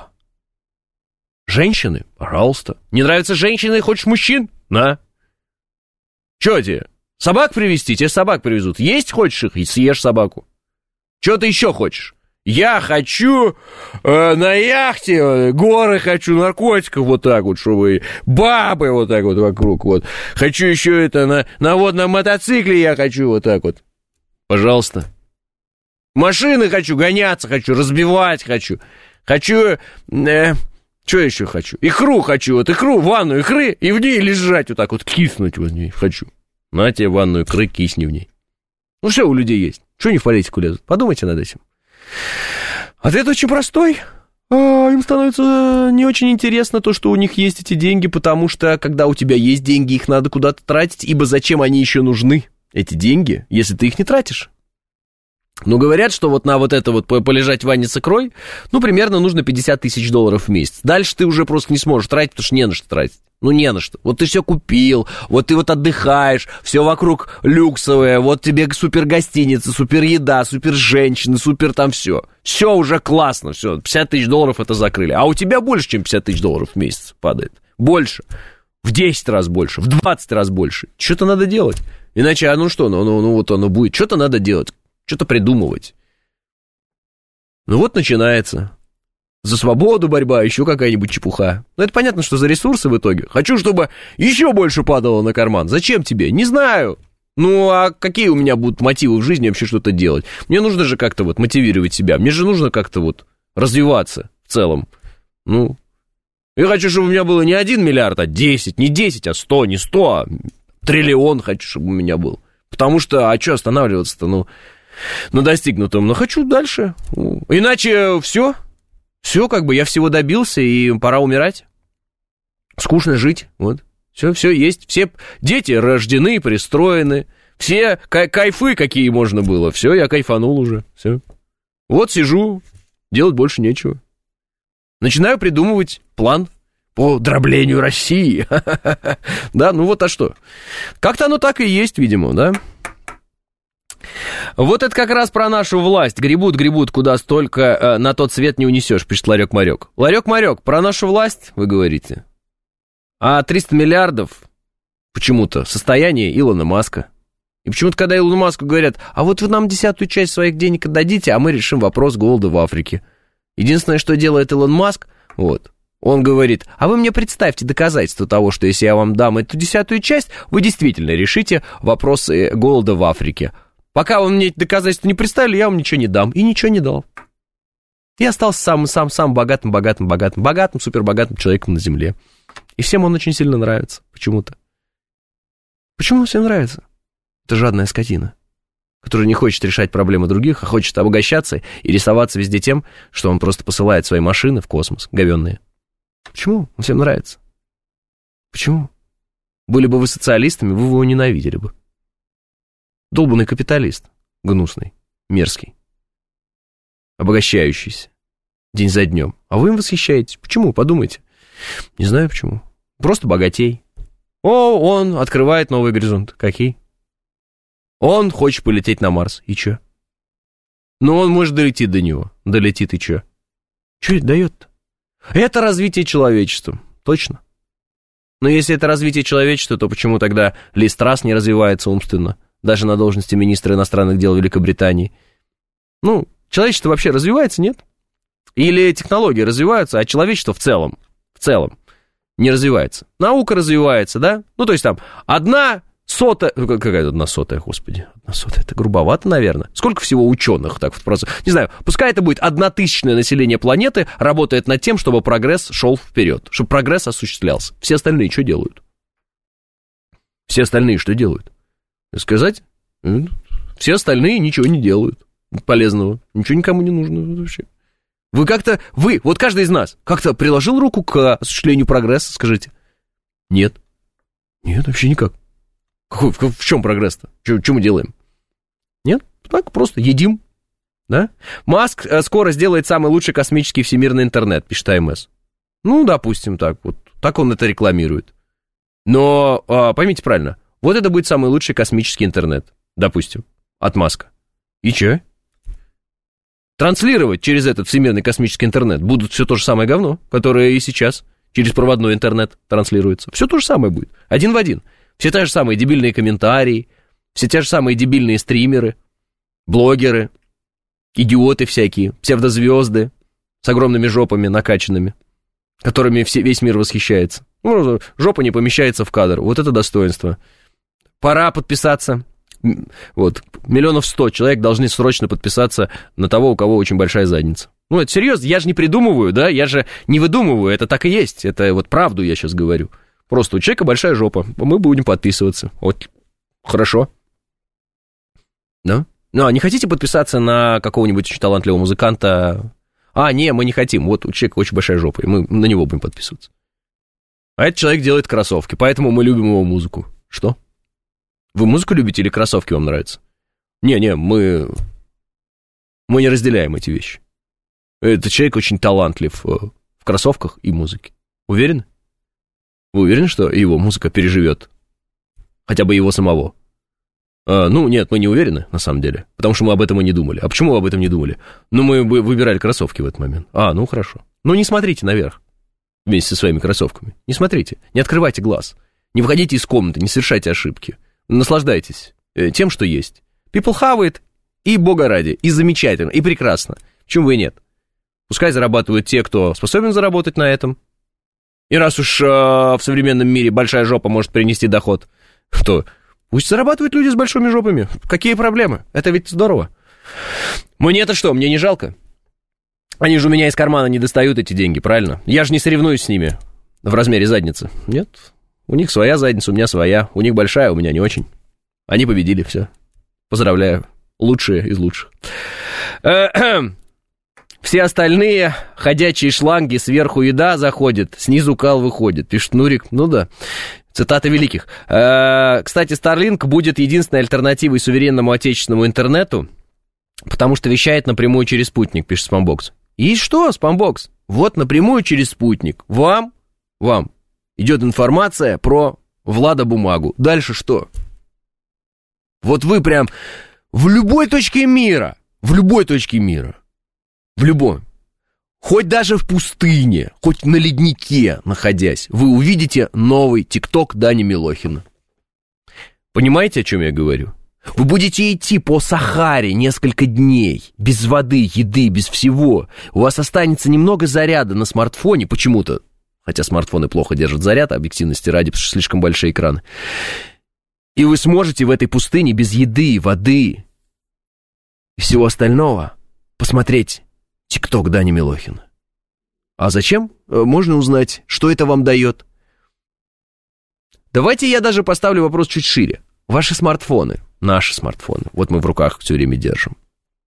Женщины? Пожалуйста. Не нравятся женщины, хочешь мужчин? На. Че тебе? Собак привезти? Тебе собак привезут. Есть хочешь их? И съешь собаку. Че ты еще хочешь? Я хочу э, на яхте, горы хочу, наркотиков вот так вот, чтобы бабы вот так вот вокруг, вот. Хочу еще это, на, на водном мотоцикле я хочу вот так вот. Пожалуйста. Машины хочу, гоняться хочу, разбивать хочу. Хочу, э, что еще хочу? Икру хочу, вот икру, ванну икры, и в ней лежать вот так вот, киснуть вот в ней хочу. На тебе ванну икры, кисни в ней. Ну все у людей есть. Чего они в политику лезут? Подумайте над этим. Ответ очень простой. А, им становится не очень интересно то, что у них есть эти деньги, потому что, когда у тебя есть деньги, их надо куда-то тратить, ибо зачем они еще нужны, эти деньги, если ты их не тратишь? Ну, говорят, что вот на вот это вот полежать в ванне с икрой, ну, примерно нужно пятьдесят тысяч долларов в месяц. Дальше ты уже просто не сможешь тратить, потому что не на что тратить. Ну, не на что. Вот ты все купил, вот ты вот отдыхаешь, все вокруг люксовое, вот тебе супер гостиница, супер еда, супер женщины, супер там все. Все уже классно, все, пятьдесят тысяч долларов это закрыли. А у тебя больше, чем пятьдесят тысяч долларов в месяц падает. Больше. В десять раз больше, в двадцать раз больше. Что-то надо делать. Иначе, а ну что, ну, ну, ну вот оно будет. Что-то надо делать, что-то придумывать. Ну вот начинается. За свободу борьба, еще какая-нибудь чепуха. Ну, это понятно, что за ресурсы в итоге. Хочу, чтобы еще больше падало на карман. Зачем тебе? Не знаю. Ну, а какие у меня будут мотивы в жизни вообще что-то делать? Мне нужно же как-то вот мотивировать себя. Мне же нужно как-то вот развиваться в целом. Ну, я хочу, чтобы у меня было не один миллиард, а десять. Не десять, а сто, не сто, а триллион хочу, чтобы у меня был. Потому что, а что останавливаться-то, ну, на достигнутом? Ну, хочу дальше. Иначе все... Все, как бы, я всего добился, и пора умирать. Скучно жить, вот. Все, все есть. Все дети рождены, пристроены. Все кай- кайфы, какие можно было. Все, я кайфанул уже. Все. Вот сижу, делать больше нечего. Начинаю придумывать план по дроблению России. Да, ну вот, а что? Как-то оно так и есть, видимо, да? Вот это как раз про нашу власть. Гребут, гребут, куда столько э, на тот свет не унесешь, пишет Ларек-Марек. Ларек-Марек, про нашу власть вы говорите? А триста миллиардов почему-то состояние Илона Маска. И почему-то, когда Илону Маску говорят, а вот вы нам десятую часть своих денег отдадите, а мы решим вопрос голода в Африке. Единственное, что делает Илон Маск, вот, он говорит, а вы мне представьте доказательства того, что если я вам дам эту десятую часть, вы действительно решите вопросы голода в Африке. Пока вы мне эти доказательства не представили, я вам ничего не дам. И ничего не дал. И остался самым-самым богатым, богатым, богатым, богатым, супербогатым человеком на земле. И всем он очень сильно нравится. Почему-то. Почему он всем нравится? Это жадная скотина. который не хочет решать проблемы других, а хочет обогащаться и рисоваться везде тем, что он просто посылает свои машины в космос, говенные. Почему? Он всем нравится. Почему? Были бы вы социалистами, вы его ненавидели бы. Долбанный капиталист, гнусный, мерзкий, обогащающийся день за днем. А вы им восхищаетесь. Почему? Подумайте. Не знаю почему. Просто богатей. О, он открывает новый горизонт. Какие? Он хочет полететь на Марс. И чё? Ну, он может долететь до него. Долетит, и чё? Чё это дает-то? Это развитие человечества. Точно. Но если это развитие человечества, то почему тогда Ли Страс не развивается умственно? Даже на должности министра иностранных дел Великобритании. Ну, человечество вообще развивается, нет? Или технологии развиваются, а человечество в целом, в целом не развивается. Наука развивается, да? Ну, то есть там одна сотая... Какая одна сотая, господи? Одна сотая, это грубовато, наверное. Сколько всего ученых так вот просто... Не знаю, пускай это будет одна тысячное население планеты работает над тем, чтобы прогресс шел вперед, чтобы прогресс осуществлялся. Все остальные что делают? Все остальные что делают? Сказать? Все остальные ничего не делают полезного. Ничего никому не нужно вообще. Вы как-то, вы, вот каждый из нас, как-то приложил руку к осуществлению прогресса, скажите? Нет. Нет, вообще никак. Какой, в, в чем прогресс-то? Что, что мы делаем? Нет, так просто едим, да? Маск скоро сделает самый лучший космический всемирный интернет, пишет АМС. Ну, допустим, так вот, так он это рекламирует. Но, а, поймите правильно, вот это будет самый лучший космический интернет, допустим, от Маска. И че? Транслировать через этот всемирный космический интернет будут все то же самое говно, которое и сейчас через проводной интернет транслируется. Все то же самое будет, один в один. Все те же самые дебильные комментарии, все те же самые дебильные стримеры, блогеры, идиоты всякие, псевдозвезды с огромными жопами накачанными, которыми все, весь мир восхищается. Ну, жопа не помещается в кадр, вот это достоинство. Пора подписаться. Вот, миллионов сто человек должны срочно подписаться на того, у кого очень большая задница. Ну, это серьезно, я же не придумываю, да, я же не выдумываю, это так и есть, это вот правду я сейчас говорю. Просто у человека большая жопа, мы будем подписываться. Вот, хорошо. Да? Ну, а не хотите подписаться на какого-нибудь очень талантливого музыканта? А, не, мы не хотим, вот у человека очень большая жопа, и мы на него будем подписываться. А этот человек делает кроссовки, поэтому мы любим его музыку. Что? Вы музыку любите или кроссовки вам нравятся? Не-не, мы... Мы не разделяем эти вещи. Этот человек очень талантлив в кроссовках и музыке. Уверены? Вы уверены, что его музыка переживет? Хотя бы его самого? А, ну, нет, мы не уверены, на самом деле. Потому что мы об этом и не думали. А почему вы об этом не думали? Ну, мы бы выбирали кроссовки в этот момент. А, ну, хорошо. Ну, не смотрите наверх вместе со своими кроссовками. Не смотрите, не открывайте глаз. Не выходите из комнаты, не совершайте ошибки. Наслаждайтесь тем, что есть. People have it, и бога ради, и замечательно, и прекрасно. Почему бы и нет? Пускай зарабатывают те, кто способен заработать на этом. И раз уж э, в современном мире большая жопа может принести доход, то пусть зарабатывают люди с большими жопами. Какие проблемы? Это ведь здорово. Мне-то что, мне не жалко? Они же у меня из кармана не достают эти деньги, правильно? Я же не соревнуюсь с ними в размере задницы. Нет. У них своя задница, у меня своя. У них большая, у меня не очень. Они победили, все. Поздравляю. Лучшие из лучших. Все остальные ходячие шланги, сверху еда заходит, снизу кал выходит. Пишет Нурик. Ну да. Цитата великих. Кстати, Starlink будет единственной альтернативой суверенному отечественному интернету, потому что вещает напрямую через спутник, пишет Спамбокс. И что, Спамбокс? Вот напрямую через спутник. Вам, вам. Идет информация про Влада Бумагу. Дальше что? Вот вы прям в любой точке мира, в любой точке мира, в любой, хоть даже в пустыне, хоть на леднике находясь, вы увидите новый ТикТок Дани Милохина. Понимаете, о чем я говорю? Вы будете идти по Сахаре несколько дней, без воды, еды, без всего. У вас останется немного заряда на смартфоне, почему-то. Хотя смартфоны плохо держат заряд, объективности ради, потому что слишком большие экраны. И вы сможете в этой пустыне без еды, воды и всего остального посмотреть ТикТок Дани Милохина. А зачем? Можно узнать, что это вам дает. Давайте я даже поставлю вопрос чуть шире. Ваши смартфоны, наши смартфоны, вот мы в руках все время держим.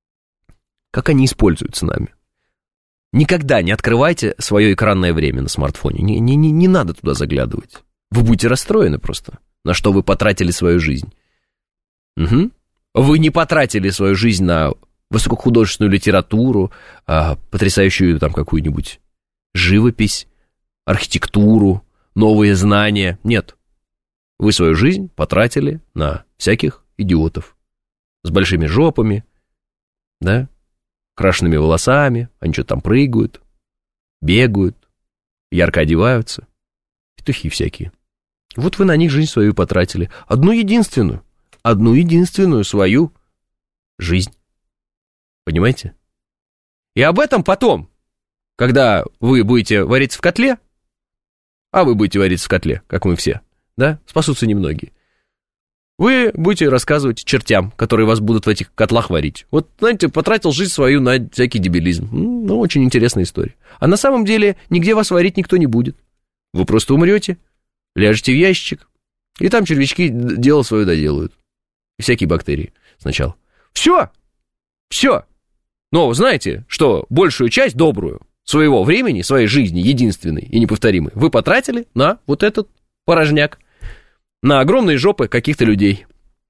Как они используются нами? Никогда не открывайте свое экранное время на смартфоне. Не, не, не, не надо туда заглядывать. Вы будете расстроены просто, на что вы потратили свою жизнь. Угу. Вы не потратили свою жизнь на высокохудожественную литературу, а, потрясающую там какую-нибудь живопись, архитектуру, новые знания. Нет. Вы свою жизнь потратили на всяких идиотов с большими жопами, да, крашенными волосами, они что-то там прыгают, бегают, ярко одеваются, петухи всякие. Вот вы на них жизнь свою потратили. Одну единственную, одну единственную свою жизнь. Понимаете? И об этом потом, когда вы будете вариться в котле, а вы будете вариться в котле, как мы все, да, спасутся немногие, вы будете рассказывать чертям, которые вас будут в этих котлах варить. Вот, знаете, потратил жизнь свою на всякий дебилизм. Ну, очень интересная история. А на самом деле нигде вас варить никто не будет. Вы просто умрете, ляжете в ящичек, и там червячки дело свое доделают. И всякие бактерии сначала. Все! Все! Но знаете, что большую часть, добрую, своего времени, своей жизни, единственной и неповторимой, вы потратили на вот этот порожняк, на огромные жопы каких-то людей.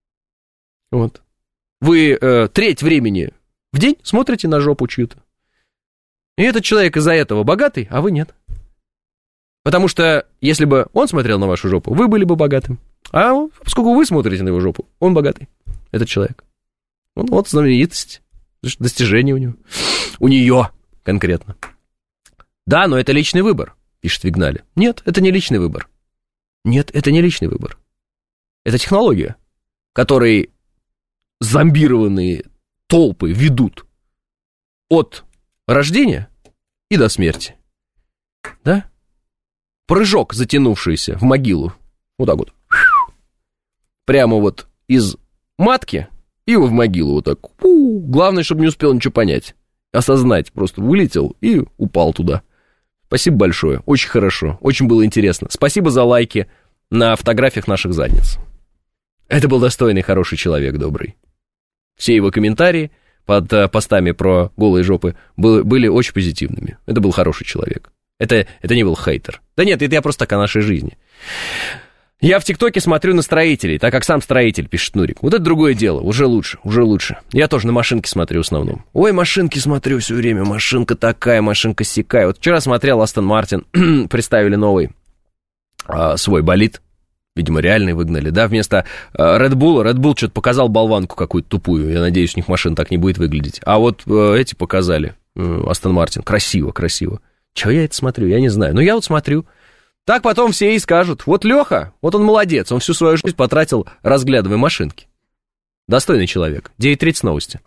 Вот. Вы э, треть времени в день смотрите на жопу чью-то. И этот человек из-за этого богатый, а вы нет. Потому что, если бы он смотрел на вашу жопу, вы были бы богатым. А поскольку вы смотрите на его жопу, он богатый, этот человек. Он, вот знаменитость, достижение у него. У нее конкретно. Да, но это личный выбор, пишет Вигнали. Нет, это не личный выбор. Нет, это не личный выбор. Это технология, которой зомбированные толпы ведут от рождения и до смерти. Да? Прыжок, затянувшийся в могилу. Вот так вот. Прямо вот из матки и в могилу вот так. Фу, главное, чтобы не успел ничего понять. Осознать. Просто вылетел и упал туда. Спасибо большое. Очень хорошо. Очень было интересно. Спасибо за лайки на фотографиях наших задниц. Это был достойный, хороший человек, добрый. Все его комментарии под постами про голые жопы были, были очень позитивными. Это был хороший человек. Это, это не был хейтер. Да нет, это я просто так о нашей жизни. Я в ТикТоке смотрю на строителей, так как сам строитель, пишет Нурик. Вот это другое дело, уже лучше, уже лучше. Я тоже на машинки смотрю в основном. Ой, машинки смотрю все время, машинка такая, машинка сякая. Вот вчера смотрел Астон Мартин, представили новый а, свой болид. Видимо, реальный выгнали, да, вместо Red Bull. Red Bull что-то показал болванку какую-то тупую. Я надеюсь, у них машина так не будет выглядеть. А вот э, эти показали, Астон Мартин. Красиво, красиво. Чего я это смотрю? Я не знаю. Но я вот смотрю. Так потом все и скажут. Вот Леха, вот он молодец. Он всю свою жизнь потратил, разглядывая машинки. Достойный человек. девять тридцать новости.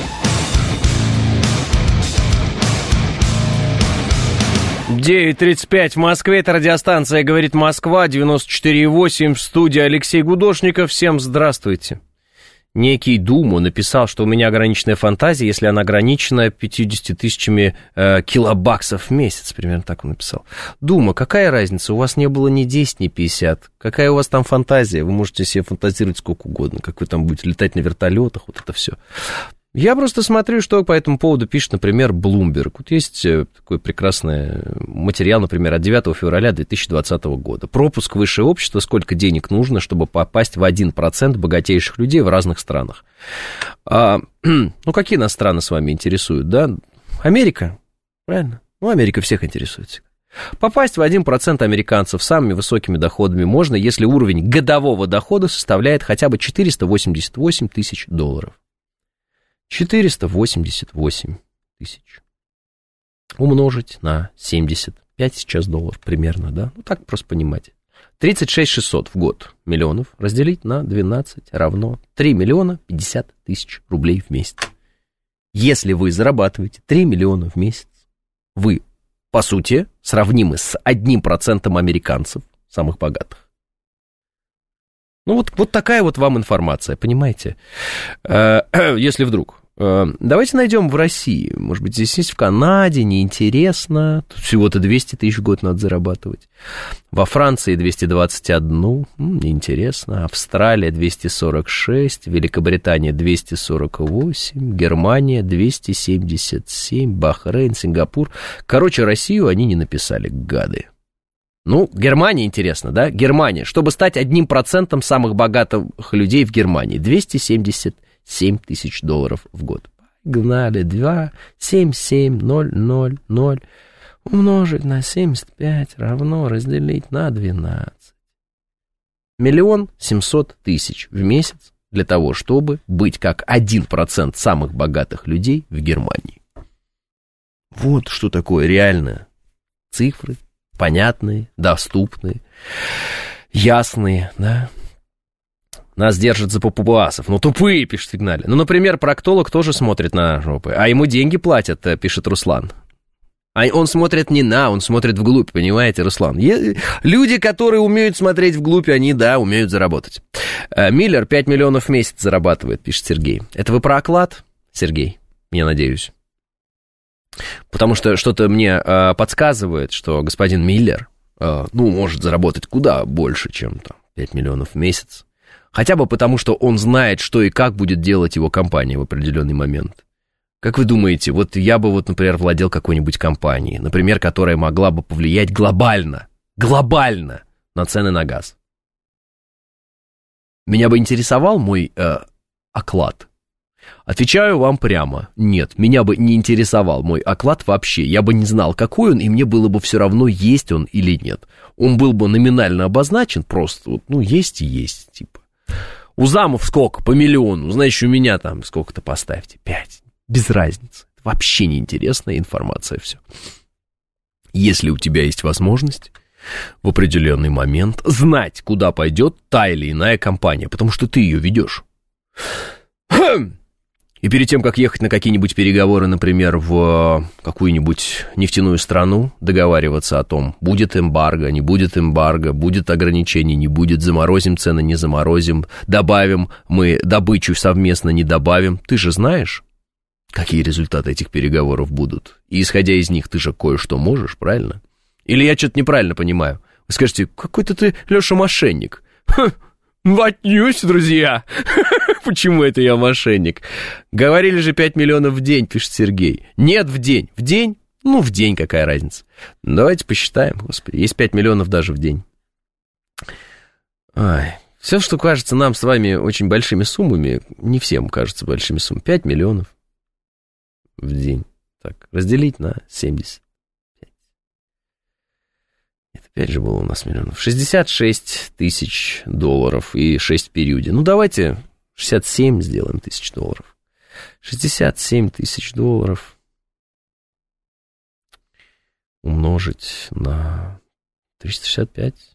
девять тридцать пять в Москве, это радиостанция «Говорит Москва», девяносто четыре и восемь, в студии Алексей Гудошников. Всем здравствуйте. Некий Дума написал, что у меня ограниченная фантазия, если она ограничена пятьюдесятью тысячами э, килобаксов в месяц, примерно так он написал. Дума, какая разница, у вас не было ни десять, ни пятьдесят, какая у вас там фантазия, вы можете себе фантазировать сколько угодно, как вы там будете летать на вертолетах, вот это все. Я просто смотрю, что по этому поводу пишет, например, Bloomberg. Вот есть такой прекрасный материал, например, от девятого февраля две тысячи двадцатого года. Пропуск в высшее общество, сколько денег нужно, чтобы попасть в один процент богатейших людей в разных странах. А, ну, какие нас страны с вами интересуют, да? Америка, правильно? Ну, Америка всех интересует. Попасть в один процент американцев с самыми высокими доходами можно, если уровень годового дохода составляет хотя бы четыреста восемьдесят восемь тысяч долларов. четыреста восемьдесят восемь тысяч умножить на семьдесят пять сейчас долларов примерно, да? Ну, так просто понимать. тридцать шесть тысяч шестьсот в год миллионов разделить на двенадцать равно три миллиона пятьдесят тысяч рублей в месяц. Если вы зарабатываете три миллиона в месяц, вы, по сути, сравнимы с одним процентом американцев, самых богатых. Ну, вот, вот такая вот вам информация, понимаете? Если вдруг Давайте найдем в России. Может быть, здесь есть в Канаде, неинтересно. Тут всего-то двести тысяч в год надо зарабатывать. Во Франции двести двадцать один, неинтересно. Австралия двести сорок шесть, Великобритания двести сорок восемь, Германия двести семьдесят семь, Бахрейн, Сингапур. Короче, Россию они не написали, гады. Ну, Германия интересно, да? Германия. Чтобы стать одним процентом самых богатых людей в Германии. двести семьдесят семь тысяч долларов в год. Гнали два, семь, семь, ноль, ноль, ноль. Умножить на семьдесят пять равно разделить на двенадцать. Миллион семьсот тысяч в месяц для того, чтобы быть как один процент самых богатых людей в Германии. Вот что такое реальные цифры, понятные, доступные, ясные, да. Нас держат за папуасов. Ну, тупые, пишет Сигнале. Ну, например, проктолог тоже смотрит на жопы. А ему деньги платят, пишет Руслан. А он смотрит не на, он смотрит вглубь, понимаете, Руслан? Люди, которые умеют смотреть вглубь, они, да, умеют заработать. Миллер пять миллионов в месяц зарабатывает, пишет Сергей. Это вы про оклад, Сергей? Я надеюсь. Потому что что-то мне э, подсказывает, что господин Миллер, э, ну, может заработать куда больше, чем там пять миллионов в месяц. Хотя бы потому, что он знает, что и как будет делать его компания в определенный момент. Как вы думаете, вот я бы, вот, например, владел какой-нибудь компанией, например, которая могла бы повлиять глобально, глобально на цены на газ. Меня бы интересовал мой э, оклад. Отвечаю вам прямо, нет, меня бы не интересовал мой оклад вообще. Я бы не знал, какой он, и мне было бы все равно, есть он или нет. Он был бы номинально обозначен, просто, ну, есть и есть, типа. У замов сколько? По миллиону. Значит, у меня там сколько-то поставьте. Пять. Без разницы. Вообще неинтересная информация все. Если у тебя есть возможность в определенный момент знать, куда пойдет та или иная компания, потому что ты ее ведешь. И перед тем, как ехать на какие-нибудь переговоры, например, в какую-нибудь нефтяную страну, договариваться о том, будет эмбарго, не будет эмбарго, будет ограничение, не будет, заморозим цены, не заморозим, добавим мы добычу совместно, не добавим. Ты же знаешь, какие результаты этих переговоров будут. И исходя из них, ты же кое-что можешь, правильно? Или я что-то неправильно понимаю? Вы скажете, какой-то ты, Леша, мошенник. Отнюдь, друзья. Почему это я мошенник? Говорили же пять миллионов в день, пишет Сергей. Нет, в день. В день? Ну, в день какая разница. Давайте посчитаем, господи. Есть пять миллионов даже в день. Ай. Все, что кажется нам с вами очень большими суммами, не всем кажется большими суммами. пять миллионов в день. Так, разделить на семьдесят. Это опять же было у нас миллионов. шестьдесят шесть тысяч долларов и шесть в периоде. Ну, давайте шестьдесят семь сделаем тысяч долларов. шестьдесят семь тысяч долларов умножить на триста шестьдесят пять.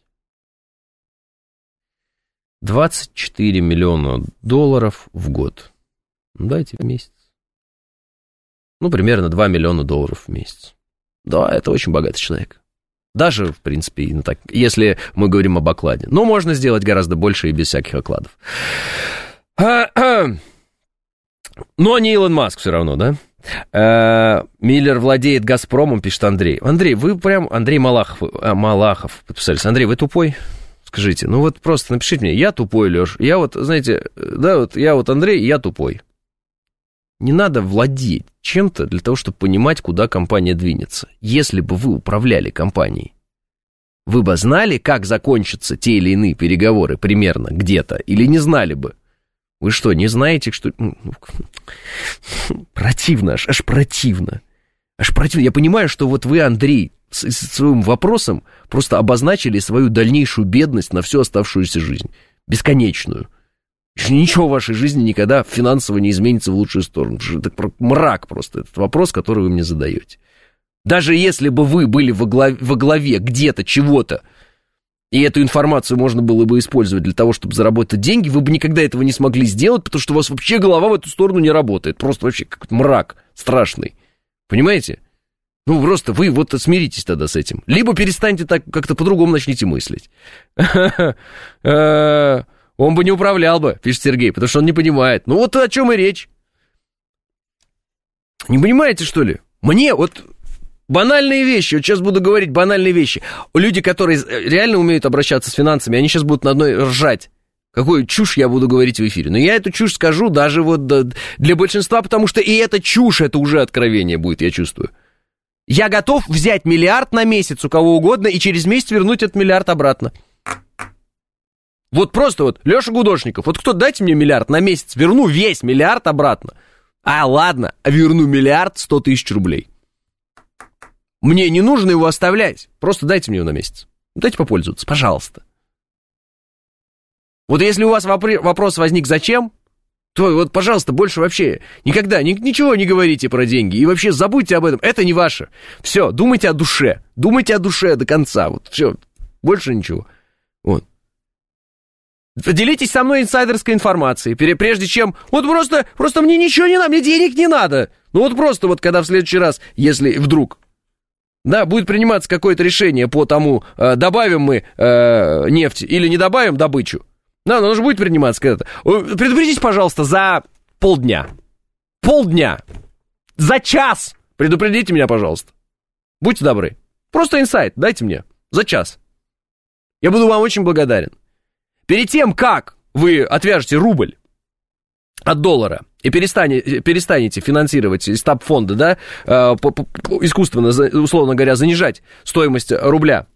двадцать четыре миллиона долларов в год. Ну, дайте в месяц. Ну, примерно два миллиона долларов в месяц. Да, это очень богатый человек. Даже, в принципе, ну, так, если мы говорим об окладе. Но можно сделать гораздо больше и без всяких окладов. Но не Илон Маск все равно, да? Миллер владеет «Газпромом», пишет Андрей. Андрей, вы прям... Андрей Малахов, Малахов подписались. Андрей, вы тупой? Скажите. Ну вот просто напишите мне. Я тупой, Леш. Я вот, знаете, да, вот я вот Андрей, я тупой. Не надо владеть чем-то для того, чтобы понимать, куда компания двинется. Если бы вы управляли компанией, вы бы знали, как закончатся те или иные переговоры примерно где-то, или не знали бы? Вы что, не знаете, что... Противно, аж, аж противно. Аж противно. Я понимаю, что вот вы, Андрей, с, с своим вопросом просто обозначили свою дальнейшую бедность на всю оставшуюся жизнь. Бесконечную. Ничего в вашей жизни никогда финансово не изменится в лучшую сторону. Это мрак просто, этот вопрос, который вы мне задаете. Даже если бы вы были во главе, во главе где-то чего-то, и эту информацию можно было бы использовать для того, чтобы заработать деньги, вы бы никогда этого не смогли сделать, потому что у вас вообще голова в эту сторону не работает. Просто вообще как мрак страшный. Понимаете? Ну, просто вы вот смиритесь тогда с этим. Либо перестаньте так как-то по-другому начните мыслить. Он бы не управлял бы, пишет Сергей, потому что он не понимает. Ну вот о чем и речь. Не понимаете, что ли? Мне вот банальные вещи, вот сейчас буду говорить банальные вещи. Люди, которые реально умеют обращаться с финансами, они сейчас будут на одной ржать. Какую чушь я буду говорить в эфире. Но я эту чушь скажу даже вот для большинства, потому что и эта чушь, это уже откровение будет, я чувствую. Я готов взять миллиард на месяц у кого угодно и через месяц вернуть этот миллиард обратно. Вот просто вот, Леша Гудошников, вот кто, дайте мне миллиард на месяц, верну весь миллиард обратно. А, ладно, верну миллиард сто тысяч рублей. Мне не нужно его оставлять, просто дайте мне его на месяц. Дайте попользоваться, пожалуйста. Вот если у вас вопрос возник «зачем?», то вот, пожалуйста, больше вообще никогда ни, ничего не говорите про деньги. И вообще забудьте об этом, это не ваше. Все, думайте о душе, думайте о душе до конца. Вот, все, больше ничего. Вот. Поделитесь со мной инсайдерской информацией, прежде чем... Вот просто, просто мне ничего не надо, мне денег не надо. Ну вот просто вот когда в следующий раз, если вдруг, да, будет приниматься какое-то решение по тому, э, добавим мы э, нефть или не добавим добычу, да, оно же будет приниматься когда-то. Предупредите, пожалуйста, за полдня. Полдня. За час. Предупредите меня, пожалуйста. Будьте добры. Просто инсайт дайте мне. За час. Я буду вам очень благодарен. Перед тем, как вы отвяжете рубль от доллара и перестанете, перестанете финансировать из стаб-фонда, да, э, по, по, искусственно, условно говоря, занижать стоимость рубля,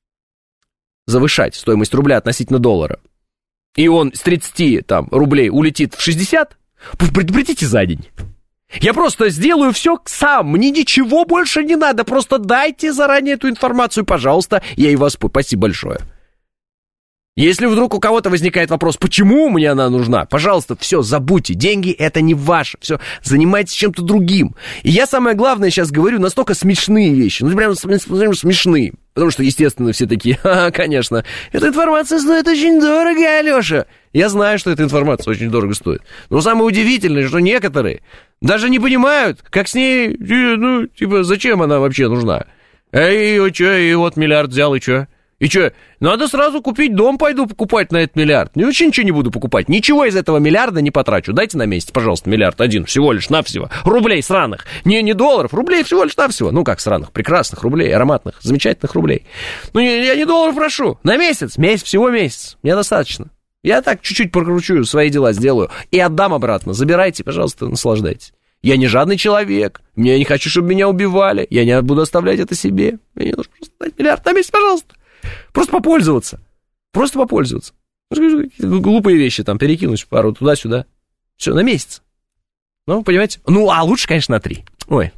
завышать стоимость рубля относительно доллара, и он с тридцати там, рублей улетит в шестьдесят, предупредите за день. Я просто сделаю все сам, мне ничего больше не надо, просто дайте заранее эту информацию, пожалуйста, я и вас спасибо большое. Если вдруг у кого-то возникает вопрос, почему мне она нужна, пожалуйста, все, забудьте, деньги это не ваше, все, занимайтесь чем-то другим. И я самое главное сейчас говорю настолько смешные вещи, ну прям смешные, потому что, естественно, все такие, ха, конечно, эта информация стоит очень дорого, Алеша. Я знаю, что эта информация очень дорого стоит, но самое удивительное, что некоторые даже не понимают, как с ней, ну, типа, зачем она вообще нужна. Эй, и что, и вот миллиард взял, и что? И что, надо сразу купить дом, пойду покупать на этот миллиард. Ну, вообще ничего не буду покупать. Ничего из этого миллиарда не потрачу. Дайте на месяц, пожалуйста, миллиард один, всего лишь навсего. Рублей сраных. Не, не долларов, рублей всего лишь навсего. Ну, как сраных, прекрасных рублей, ароматных, замечательных рублей. Ну, я не долларов прошу. На месяц, месяц, всего месяц. Мне достаточно. Я так чуть-чуть прокручу, свои дела сделаю. И отдам обратно. Забирайте, пожалуйста, наслаждайтесь. Я не жадный человек. Я не хочу, чтобы меня убивали. Я не буду оставлять это себе. Мне нужно просто дать миллиард на месяц, пожалуйста. Просто попользоваться. Просто попользоваться. Глупые вещи там, перекинуть пару туда-сюда. Все, на месяц. Ну, понимаете? Ну, а лучше, конечно, на три. Ой.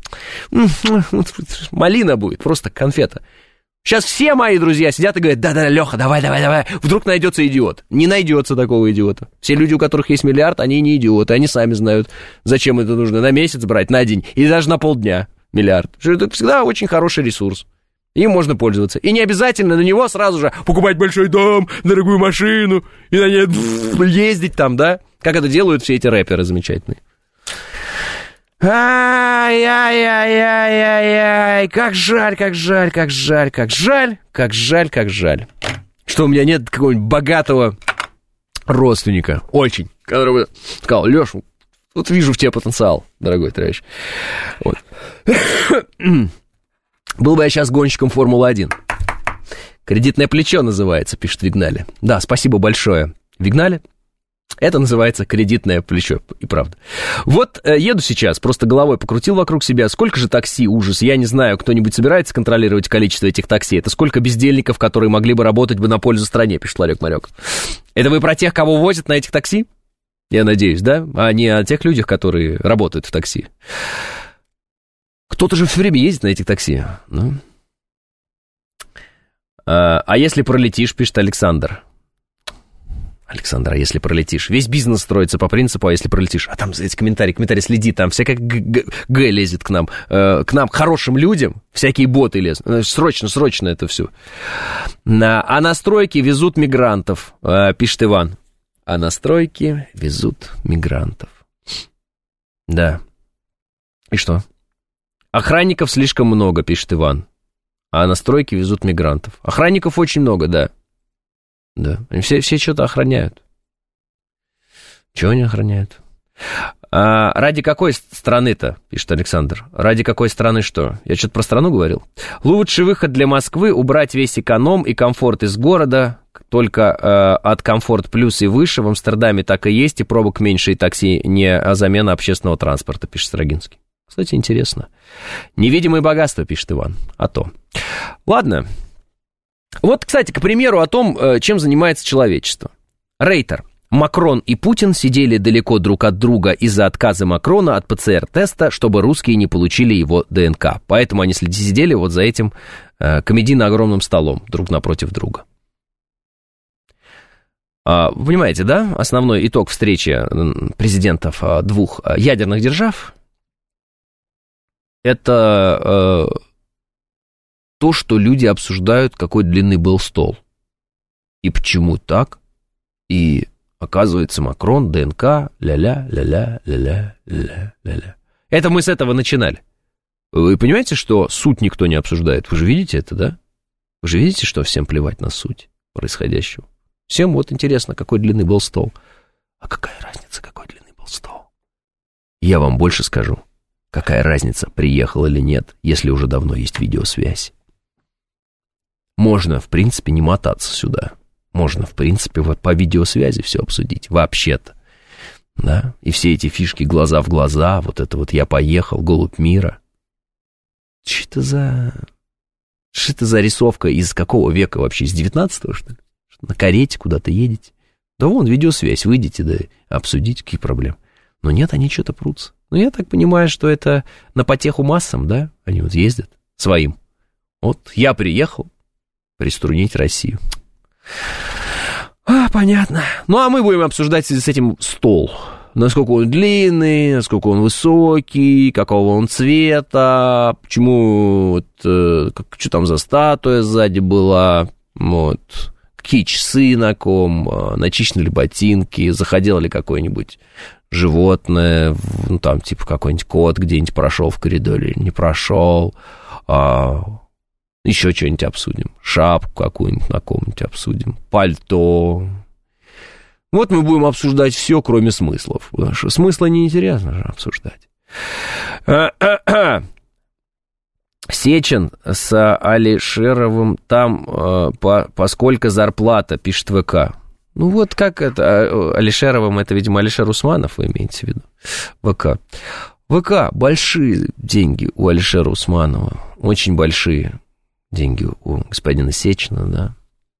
Малина будет, просто конфета. Сейчас все мои друзья сидят и говорят, да-да, Леха, давай, давай, давай. Вдруг найдется идиот. Не найдется такого идиота. Все люди, у которых есть миллиард, они не идиоты. Они сами знают, зачем это нужно. На месяц брать, на день. Или даже на полдня миллиард. Это всегда очень хороший ресурс. Им можно пользоваться. И не обязательно на него сразу же покупать большой дом, дорогую машину, и на ней ездить там, да? Как это делают все эти рэперы замечательные. Ай-яй-яй-яй-яй-яй, как жаль, как жаль, как жаль, как жаль, как жаль, как жаль, что у меня нет какого-нибудь богатого родственника, очень, который бы сказал, Леша, вот вижу в тебе потенциал, дорогой товарищ. Вот. Был бы я сейчас гонщиком Формулы один. Кредитное плечо называется, пишет Вигнали. Да, спасибо большое, Вигнали. Это называется кредитное плечо, и правда. Вот э, еду сейчас, просто головой покрутил вокруг себя. Сколько же такси, ужас. Я не знаю, кто-нибудь собирается контролировать количество этих такси. Это сколько бездельников, которые могли бы работать бы на пользу стране, пишет Ларек Марек. Это вы про тех, кого возят на этих такси? Я надеюсь, да? А не о тех людях, которые работают в такси. Кто-то же все время ездит на этих такси. Ну. А, а если пролетишь, пишет Александр. Александр, а если пролетишь? Весь бизнес строится по принципу, а если пролетишь? А там эти комментарии, комментарии, следи, там всякая г, г лезет к нам. Э, к нам, к хорошим людям, всякие боты лезут. Срочно, срочно это все. На, а на стройки везут мигрантов, э, пишет Иван. А на стройки везут мигрантов. Да. И что? Охранников слишком много, пишет Иван. А на стройки везут мигрантов. Охранников очень много, да. Да, они все, все что-то охраняют. Чего они охраняют? А ради какой страны-то, пишет Александр, ради какой страны что? Я что-то про страну говорил? Лучший выход для Москвы — убрать весь эконом и комфорт из города, только э, от комфорт плюс и выше. В Амстердаме так и есть, и пробок меньше, и такси не замена общественного транспорта, пишет Строгинский. Кстати, интересно. Невидимые богатства, пишет Иван. А то. Ладно. Вот, кстати, к примеру о том, чем занимается человечество. Рейтер. Макрон и Путин сидели далеко друг от друга из-за отказа Макрона от ПЦР-теста, чтобы русские не получили его ДНК. Поэтому они сидели вот за этим э, комедийно огромным столом, друг напротив друга. А, вы понимаете, да? Основной итог встречи президентов двух ядерных держав — это э, то, что люди обсуждают, какой длинный был стол. И почему так, и... Оказывается, Макрон, ДНК, ля-ля, ля-ля, ля-ля, ля-ля, ля-ля. Это мы с этого начинали. Вы понимаете, что суть никто не обсуждает? Вы же видите это, да? Вы же видите, что всем плевать на суть происходящего? Всем вот интересно, какой длинный был стол. А какая разница, какой длинный был стол? Я вам больше скажу. Какая разница, приехал или нет, если уже давно есть видеосвязь. Можно, в принципе, не мотаться сюда. Можно, в принципе, вот по видеосвязи все обсудить, вообще-то, да, и все эти фишки глаза в глаза, вот это вот «я поехал», «голубь мира». Что это за... Что это за рисовка из какого века вообще, из девятнадцатого, что ли? На карете куда-то едете? Да вон, видеосвязь, выйдите, да, обсудить, какие проблемы. Но нет, они что-то прутся. Ну, я так понимаю, что это на потеху массам, да, они вот ездят своим. Вот я приехал приструнить Россию. А, понятно. Ну, а мы будем обсуждать с этим стол. Насколько он длинный, насколько он высокий, какого он цвета, почему, вот, э, как, что там за статуя сзади была, вот, какие часы на ком, начищены ли ботинки, заходило ли какое-нибудь животное, ну, там, типа, какой-нибудь кот где-нибудь прошел в коридоре или не прошел, а... Еще что-нибудь обсудим. Шапку какую-нибудь на ком-нибудь обсудим. Пальто. Вот мы будем обсуждать все, кроме смыслов. Потому что смысла неинтересно же обсуждать. Сечин с Алишеровым там по, по сколько зарплата, пишет ВК. Ну вот как это, Алишеровым, это, видимо, Алишер Усманов, вы имеете в виду? ВК. ВК, большие деньги у Алишера Усманова. Очень большие деньги у господина Сечина,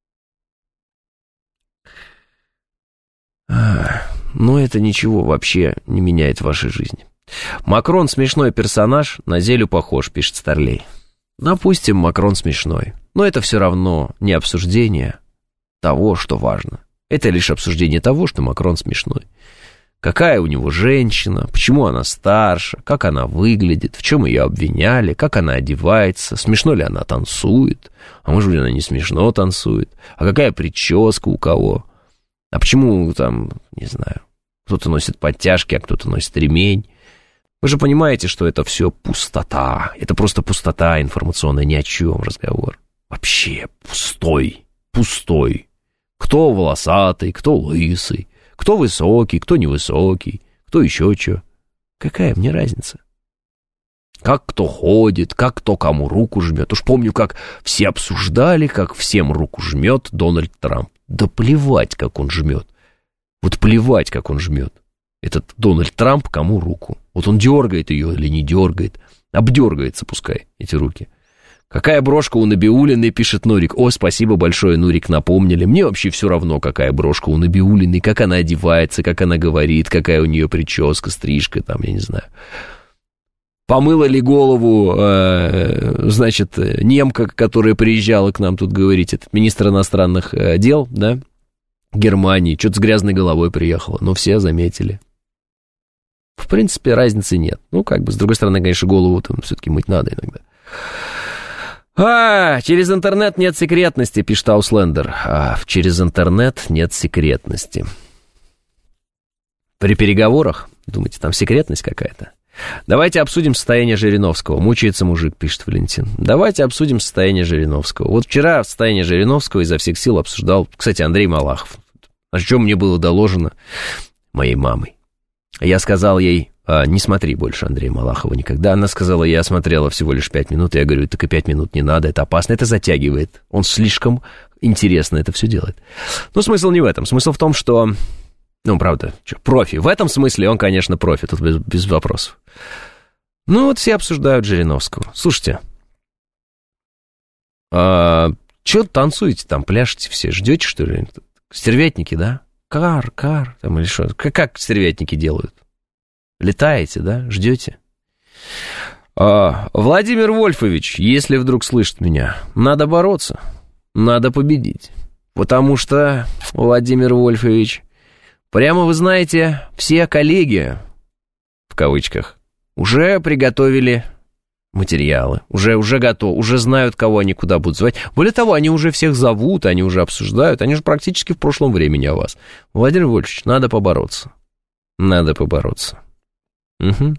да. Но это ничего вообще не меняет в вашей жизни. Макрон смешной персонаж, на Зелю похож, пишет Старлей. Допустим, Макрон смешной. Но это все равно не обсуждение того, что важно. Это лишь обсуждение того, что Макрон смешной. Какая у него женщина, почему она старше, как она выглядит, в чем ее обвиняли, как она одевается, смешно ли она танцует, а может быть, она не смешно танцует, а какая прическа у кого, а почему там, не знаю, кто-то носит подтяжки, а кто-то носит ремень. Вы же понимаете, что это все пустота, это просто пустота информационная, ни о чем разговор. Вообще пустой, пустой. Кто волосатый, кто лысый. Кто высокий, кто невысокий, кто еще что. Какая мне разница? Как кто ходит, как кто кому руку жмет. Уж помню, как все обсуждали, как всем руку жмет Дональд Трамп. Да плевать, как он жмет. Вот плевать, как он жмет. Этот Дональд Трамп кому руку. Вот он дергает ее или не дергает. Обдергается пускай эти руки. Какая брошка у Набиуллиной, пишет Нурик. О, спасибо большое, Нурик, напомнили. Мне вообще все равно, какая брошка у Набиуллиной, как она одевается, как она говорит, какая у нее прическа, стрижка, там, я не знаю. Помыла ли голову, э, значит, немка, которая приезжала к нам тут говорить, это министр иностранных дел, да, Германии, что-то с грязной головой приехала, но все заметили. В принципе, разницы нет. Ну, как бы, с другой стороны, конечно, голову там все-таки мыть надо иногда. А, через интернет нет секретности, пишет Ауслендер. А, через интернет нет секретности. При переговорах, думаете, там секретность какая-то? Давайте обсудим состояние Жириновского. Мучается мужик, пишет Валентин. Давайте обсудим состояние Жириновского. Вот вчера состояние Жириновского изо всех сил обсуждал, кстати, Андрей Малахов. О чем мне было доложено моей мамой. Я сказал ей, не смотри больше Андрея Малахова никогда. Она сказала, я смотрела всего лишь пять минут. Я говорю, так и пять минут не надо, это опасно, это затягивает. Он слишком интересно это все делает. Но смысл не в этом. Смысл в том, что... Ну, правда, что, профи. В этом смысле он, конечно, профи, тут без, без вопросов. Ну, вот все обсуждают Жириновского. Слушайте, а, что танцуете там, пляшете все? Ждете, что ли? Стервятники, да? Кар, кар, там или что? Как, как стервятники делают? Летаете, да? Ждете? А, Владимир Вольфович, если вдруг слышит меня, надо бороться, надо победить. Потому что, Владимир Вольфович, прямо вы знаете, все коллеги, в кавычках, уже приготовили материалы, уже, уже готовы, уже знают, кого они куда будут звать. Более того, они уже всех зовут, они уже обсуждают, они же практически в прошлом времени о вас. Владимир Вольфович, надо побороться. Надо побороться. Угу.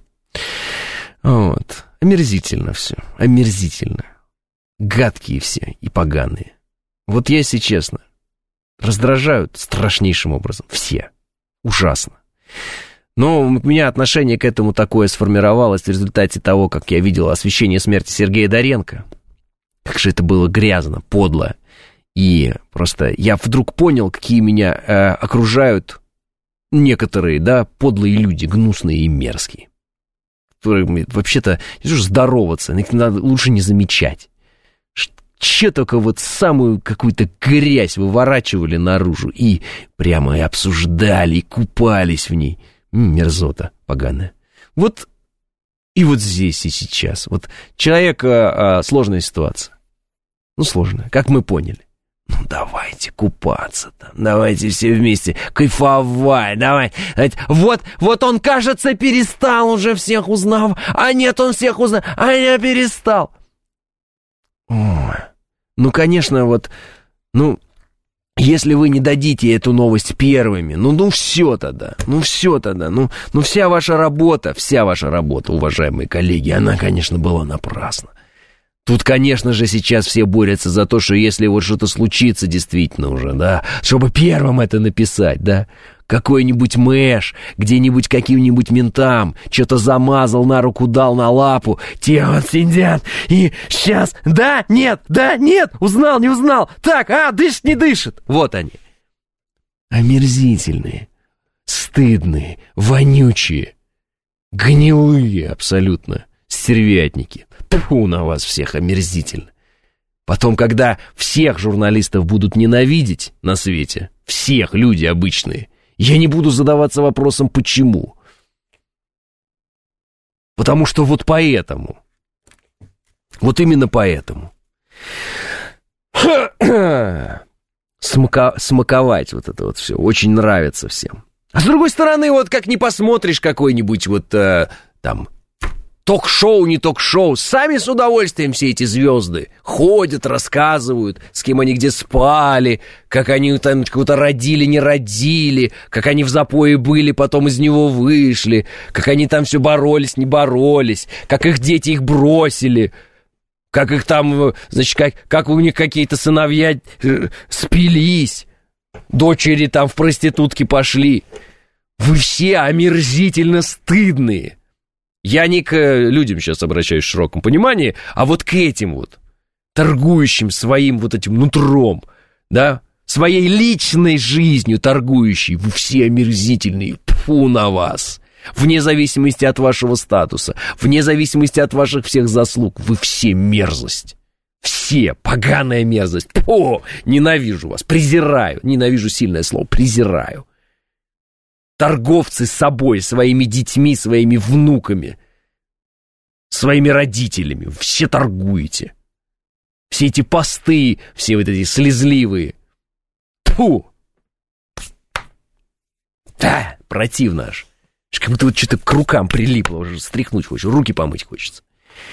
Вот. Омерзительно все, омерзительно. Гадкие все и поганые. Вот я, если честно, раздражают страшнейшим образом. Все. Ужасно. Но у меня отношение к этому такое сформировалось в результате того, как я видел освещение смерти Сергея Доренко. Как же это было грязно, подло. И просто я вдруг понял, какие меня э, окружают некоторые, да, подлые люди, гнусные и мерзкие. Которые вообще-то не то, что здороваться, их надо лучше не замечать. Че только вот самую какую-то грязь выворачивали наружу и прямо и обсуждали, и купались в ней. Мерзота поганая. Вот и вот здесь и сейчас. Вот человек, а, а, сложная ситуация. Ну, сложная, как мы поняли. Ну, давайте купаться там, давайте все вместе кайфовать, давай. Вот, вот он, кажется, перестал уже всех узнавать, а нет, он всех узнал, а я перестал. Ой. Ну, конечно, вот, ну, если вы не дадите эту новость первыми, ну, ну, все тогда, ну, все тогда, ну, ну, вся ваша работа, вся ваша работа, уважаемые коллеги, она, конечно, была напрасна. Тут, конечно же, сейчас все борются за то, что если вот что-то случится действительно уже, да, чтобы первым это написать, да, какой-нибудь мэш, где-нибудь каким-нибудь ментам что-то замазал, на руку дал, на лапу, те вот сидят и сейчас, да, нет, да, нет, узнал, не узнал, так, а, дышит, не дышит, вот они. Омерзительные, стыдные, вонючие, гнилые абсолютно стервятники. Тьфу на вас всех, омерзительно. Потом, когда всех журналистов будут ненавидеть на свете, всех, люди обычные, я не буду задаваться вопросом, почему. Потому что вот поэтому. Вот именно поэтому. Смака... Смаковать вот это вот все очень нравится всем. А с другой стороны, вот как не посмотришь какой-нибудь вот э, там... Ток-шоу, не ток-шоу, сами с удовольствием все эти звезды ходят, рассказывают, с кем они где спали, как они там кого-то родили, не родили, как они в запое были, потом из него вышли, как они там все боролись, не боролись, как их дети их бросили, как их там, значит, как, как у них какие-то сыновья э, спились, дочери там в проститутки пошли. Вы все омерзительно стыдные. Я не к людям сейчас обращаюсь в широком понимании, а вот к этим вот, торгующим своим вот этим нутром, да, своей личной жизнью торгующий. Вы все омерзительные, тьфу на вас. Вне зависимости от вашего статуса, вне зависимости от ваших всех заслуг, вы все мерзость. Все, поганая мерзость. О, ненавижу вас, презираю, ненавижу сильное слово, презираю. Торговцы с собой, своими детьми, своими внуками, своими родителями. Все торгуете. Все эти посты, все вот эти слезливые. Тьфу! Да, противно аж. Как будто вот что-то к рукам прилипло, уже стряхнуть хочется, руки помыть хочется.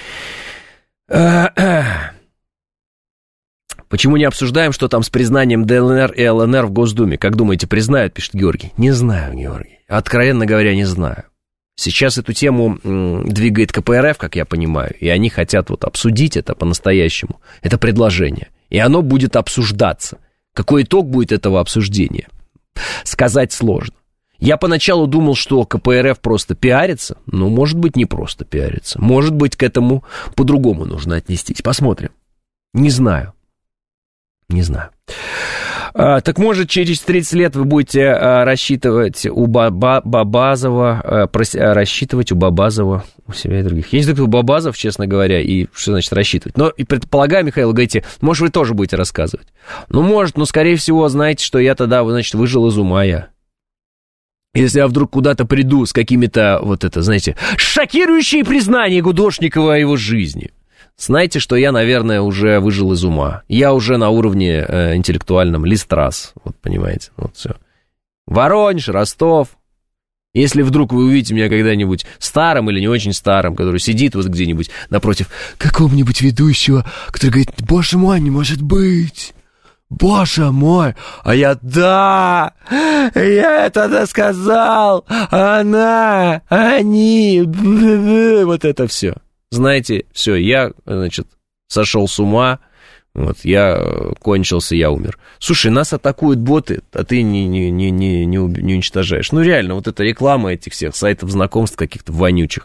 Почему не обсуждаем, что там с признанием ДЛНР и ЛНР в Госдуме? Как думаете, признают, пишет Георгий? Не знаю, Георгий. Откровенно говоря, не знаю. Сейчас эту тему м, двигает ка пэ эр эф, как я понимаю, и они хотят вот обсудить это по-настоящему. Это предложение. И оно будет обсуждаться. Какой итог будет этого обсуждения? Сказать сложно. Я поначалу думал, что ка пэ эр эф просто пиарится, но, может быть, не просто пиарится. Может быть, к этому по-другому нужно отнестись. Посмотрим. Не знаю. Не знаю. А, так может, через тридцать лет вы будете а, рассчитывать у Баба, Бабазова, а, прос, а, рассчитывать у Бабазова, у себя и других. Есть такой Бабазов, честно говоря, и что значит рассчитывать? Но, и предполагаю, Михаил, говорите, может, вы тоже будете рассказывать. Ну, может, но, скорее всего, знаете, что я тогда, значит, выжил из ума я. Если я вдруг куда-то приду с какими-то, вот это, знаете, шокирующие признания Гудошникова о его жизни, знаете, что я, наверное, уже выжил из ума. Я уже на уровне э, интеллектуальном Листрас, вот понимаете, вот все. Воронеж, Ростов. Если вдруг вы увидите меня когда-нибудь старым или не очень старым, который сидит вот где-нибудь напротив какого-нибудь ведущего, который говорит, боже мой, не может быть, боже мой, а я, да, я это сказал, она, они, вот это все. Знаете, все, я, значит, сошел с ума, вот, я кончился, я умер. Слушай, нас атакуют боты, а ты не, не, не, не, не уничтожаешь. Ну, реально, вот эта реклама этих всех сайтов знакомств каких-то вонючих.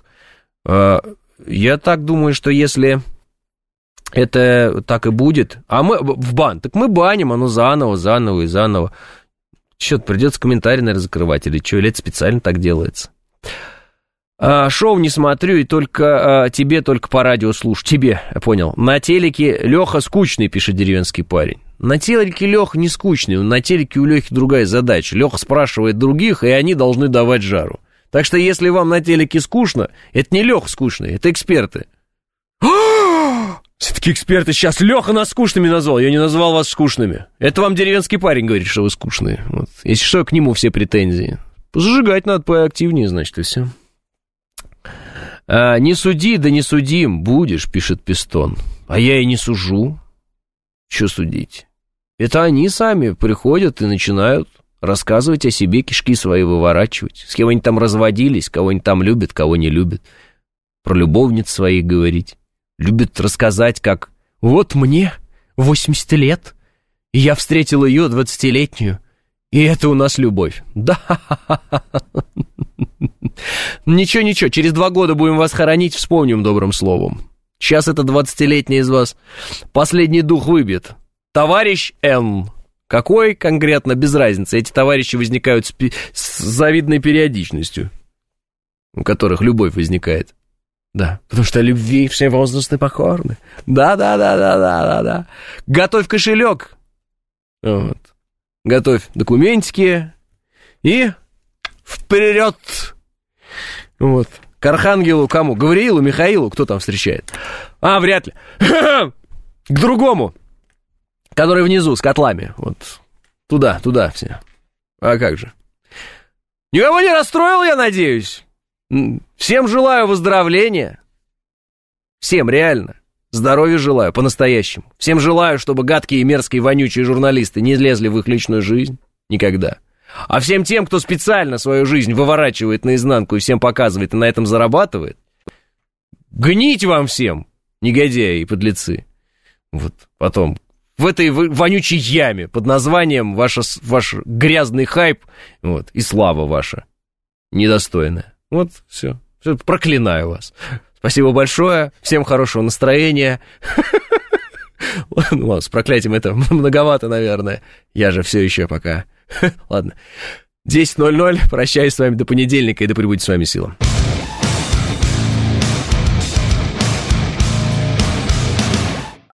Я так думаю, что если это так и будет, а мы в бан, так мы баним, оно заново, заново и заново. Что-то придется комментарий, наверное, закрывать или что, или это специально так делается. А, шоу не смотрю, и только а, тебе только по радио слушаю. Тебе, я понял. На телеке Леха скучный, пишет деревенский парень. На телеке Леха не скучный, на телеке у Лехи другая задача. Леха спрашивает других, и они должны давать жару. Так что если вам на телеке скучно, это не Леха скучный, это эксперты. Все-таки эксперты сейчас Леха нас скучными назвал, я не назвал вас скучными. Это вам деревенский парень говорит, что вы скучные. Вот. Если что, к нему все претензии. Зажигать надо поактивнее, значит, и все. А, не суди, да не судим будешь, пишет Пистон. А я и не сужу. Что судить? Это они сами приходят и начинают рассказывать о себе, кишки свои выворачивать. С кем они там разводились, кого они там любят, кого не любят. Про любовниц своих говорить. Любят рассказать, как вот мне восемьдесят лет, и я встретил ее двадцатилетнюю, и это у нас любовь. Да. Ничего-ничего, через два года будем вас хоронить, вспомним добрым словом. Сейчас эта двадцатилетняя из вас последний дух выбьет. Товарищ Н. Какой конкретно, без разницы. Эти товарищи возникают с, пи- с завидной периодичностью, у которых любовь возникает. Да, потому что любви все возрасты покорны. Да-да-да-да-да-да-да. Готовь кошелек. Вот. Готовь документики и вперед. Вот. К архангелу кому? Гавриилу, Михаилу? Кто там встречает? А, вряд ли. К другому, который внизу с котлами. Вот. Туда, туда все. А как же? Никого не расстроил, я надеюсь. Всем желаю выздоровления. Всем, реально. Здоровья желаю, по-настоящему. Всем желаю, чтобы гадкие, мерзкие, вонючие журналисты не лезли в их личную жизнь. Никогда. А всем тем, кто специально свою жизнь выворачивает наизнанку и всем показывает, и на этом зарабатывает, гнить вам всем, негодяи и подлецы. Вот потом, в этой вонючей яме под названием ваша, ваш грязный хайп, вот, и слава ваша недостойная. Вот, все. все. Проклинаю вас. Спасибо большое. Всем хорошего настроения. Ладно, с проклятием это многовато, наверное. Я же все еще пока... Ладно. десять ноль ноль. Прощаюсь с вами до понедельника, и да пребудет с вами сила.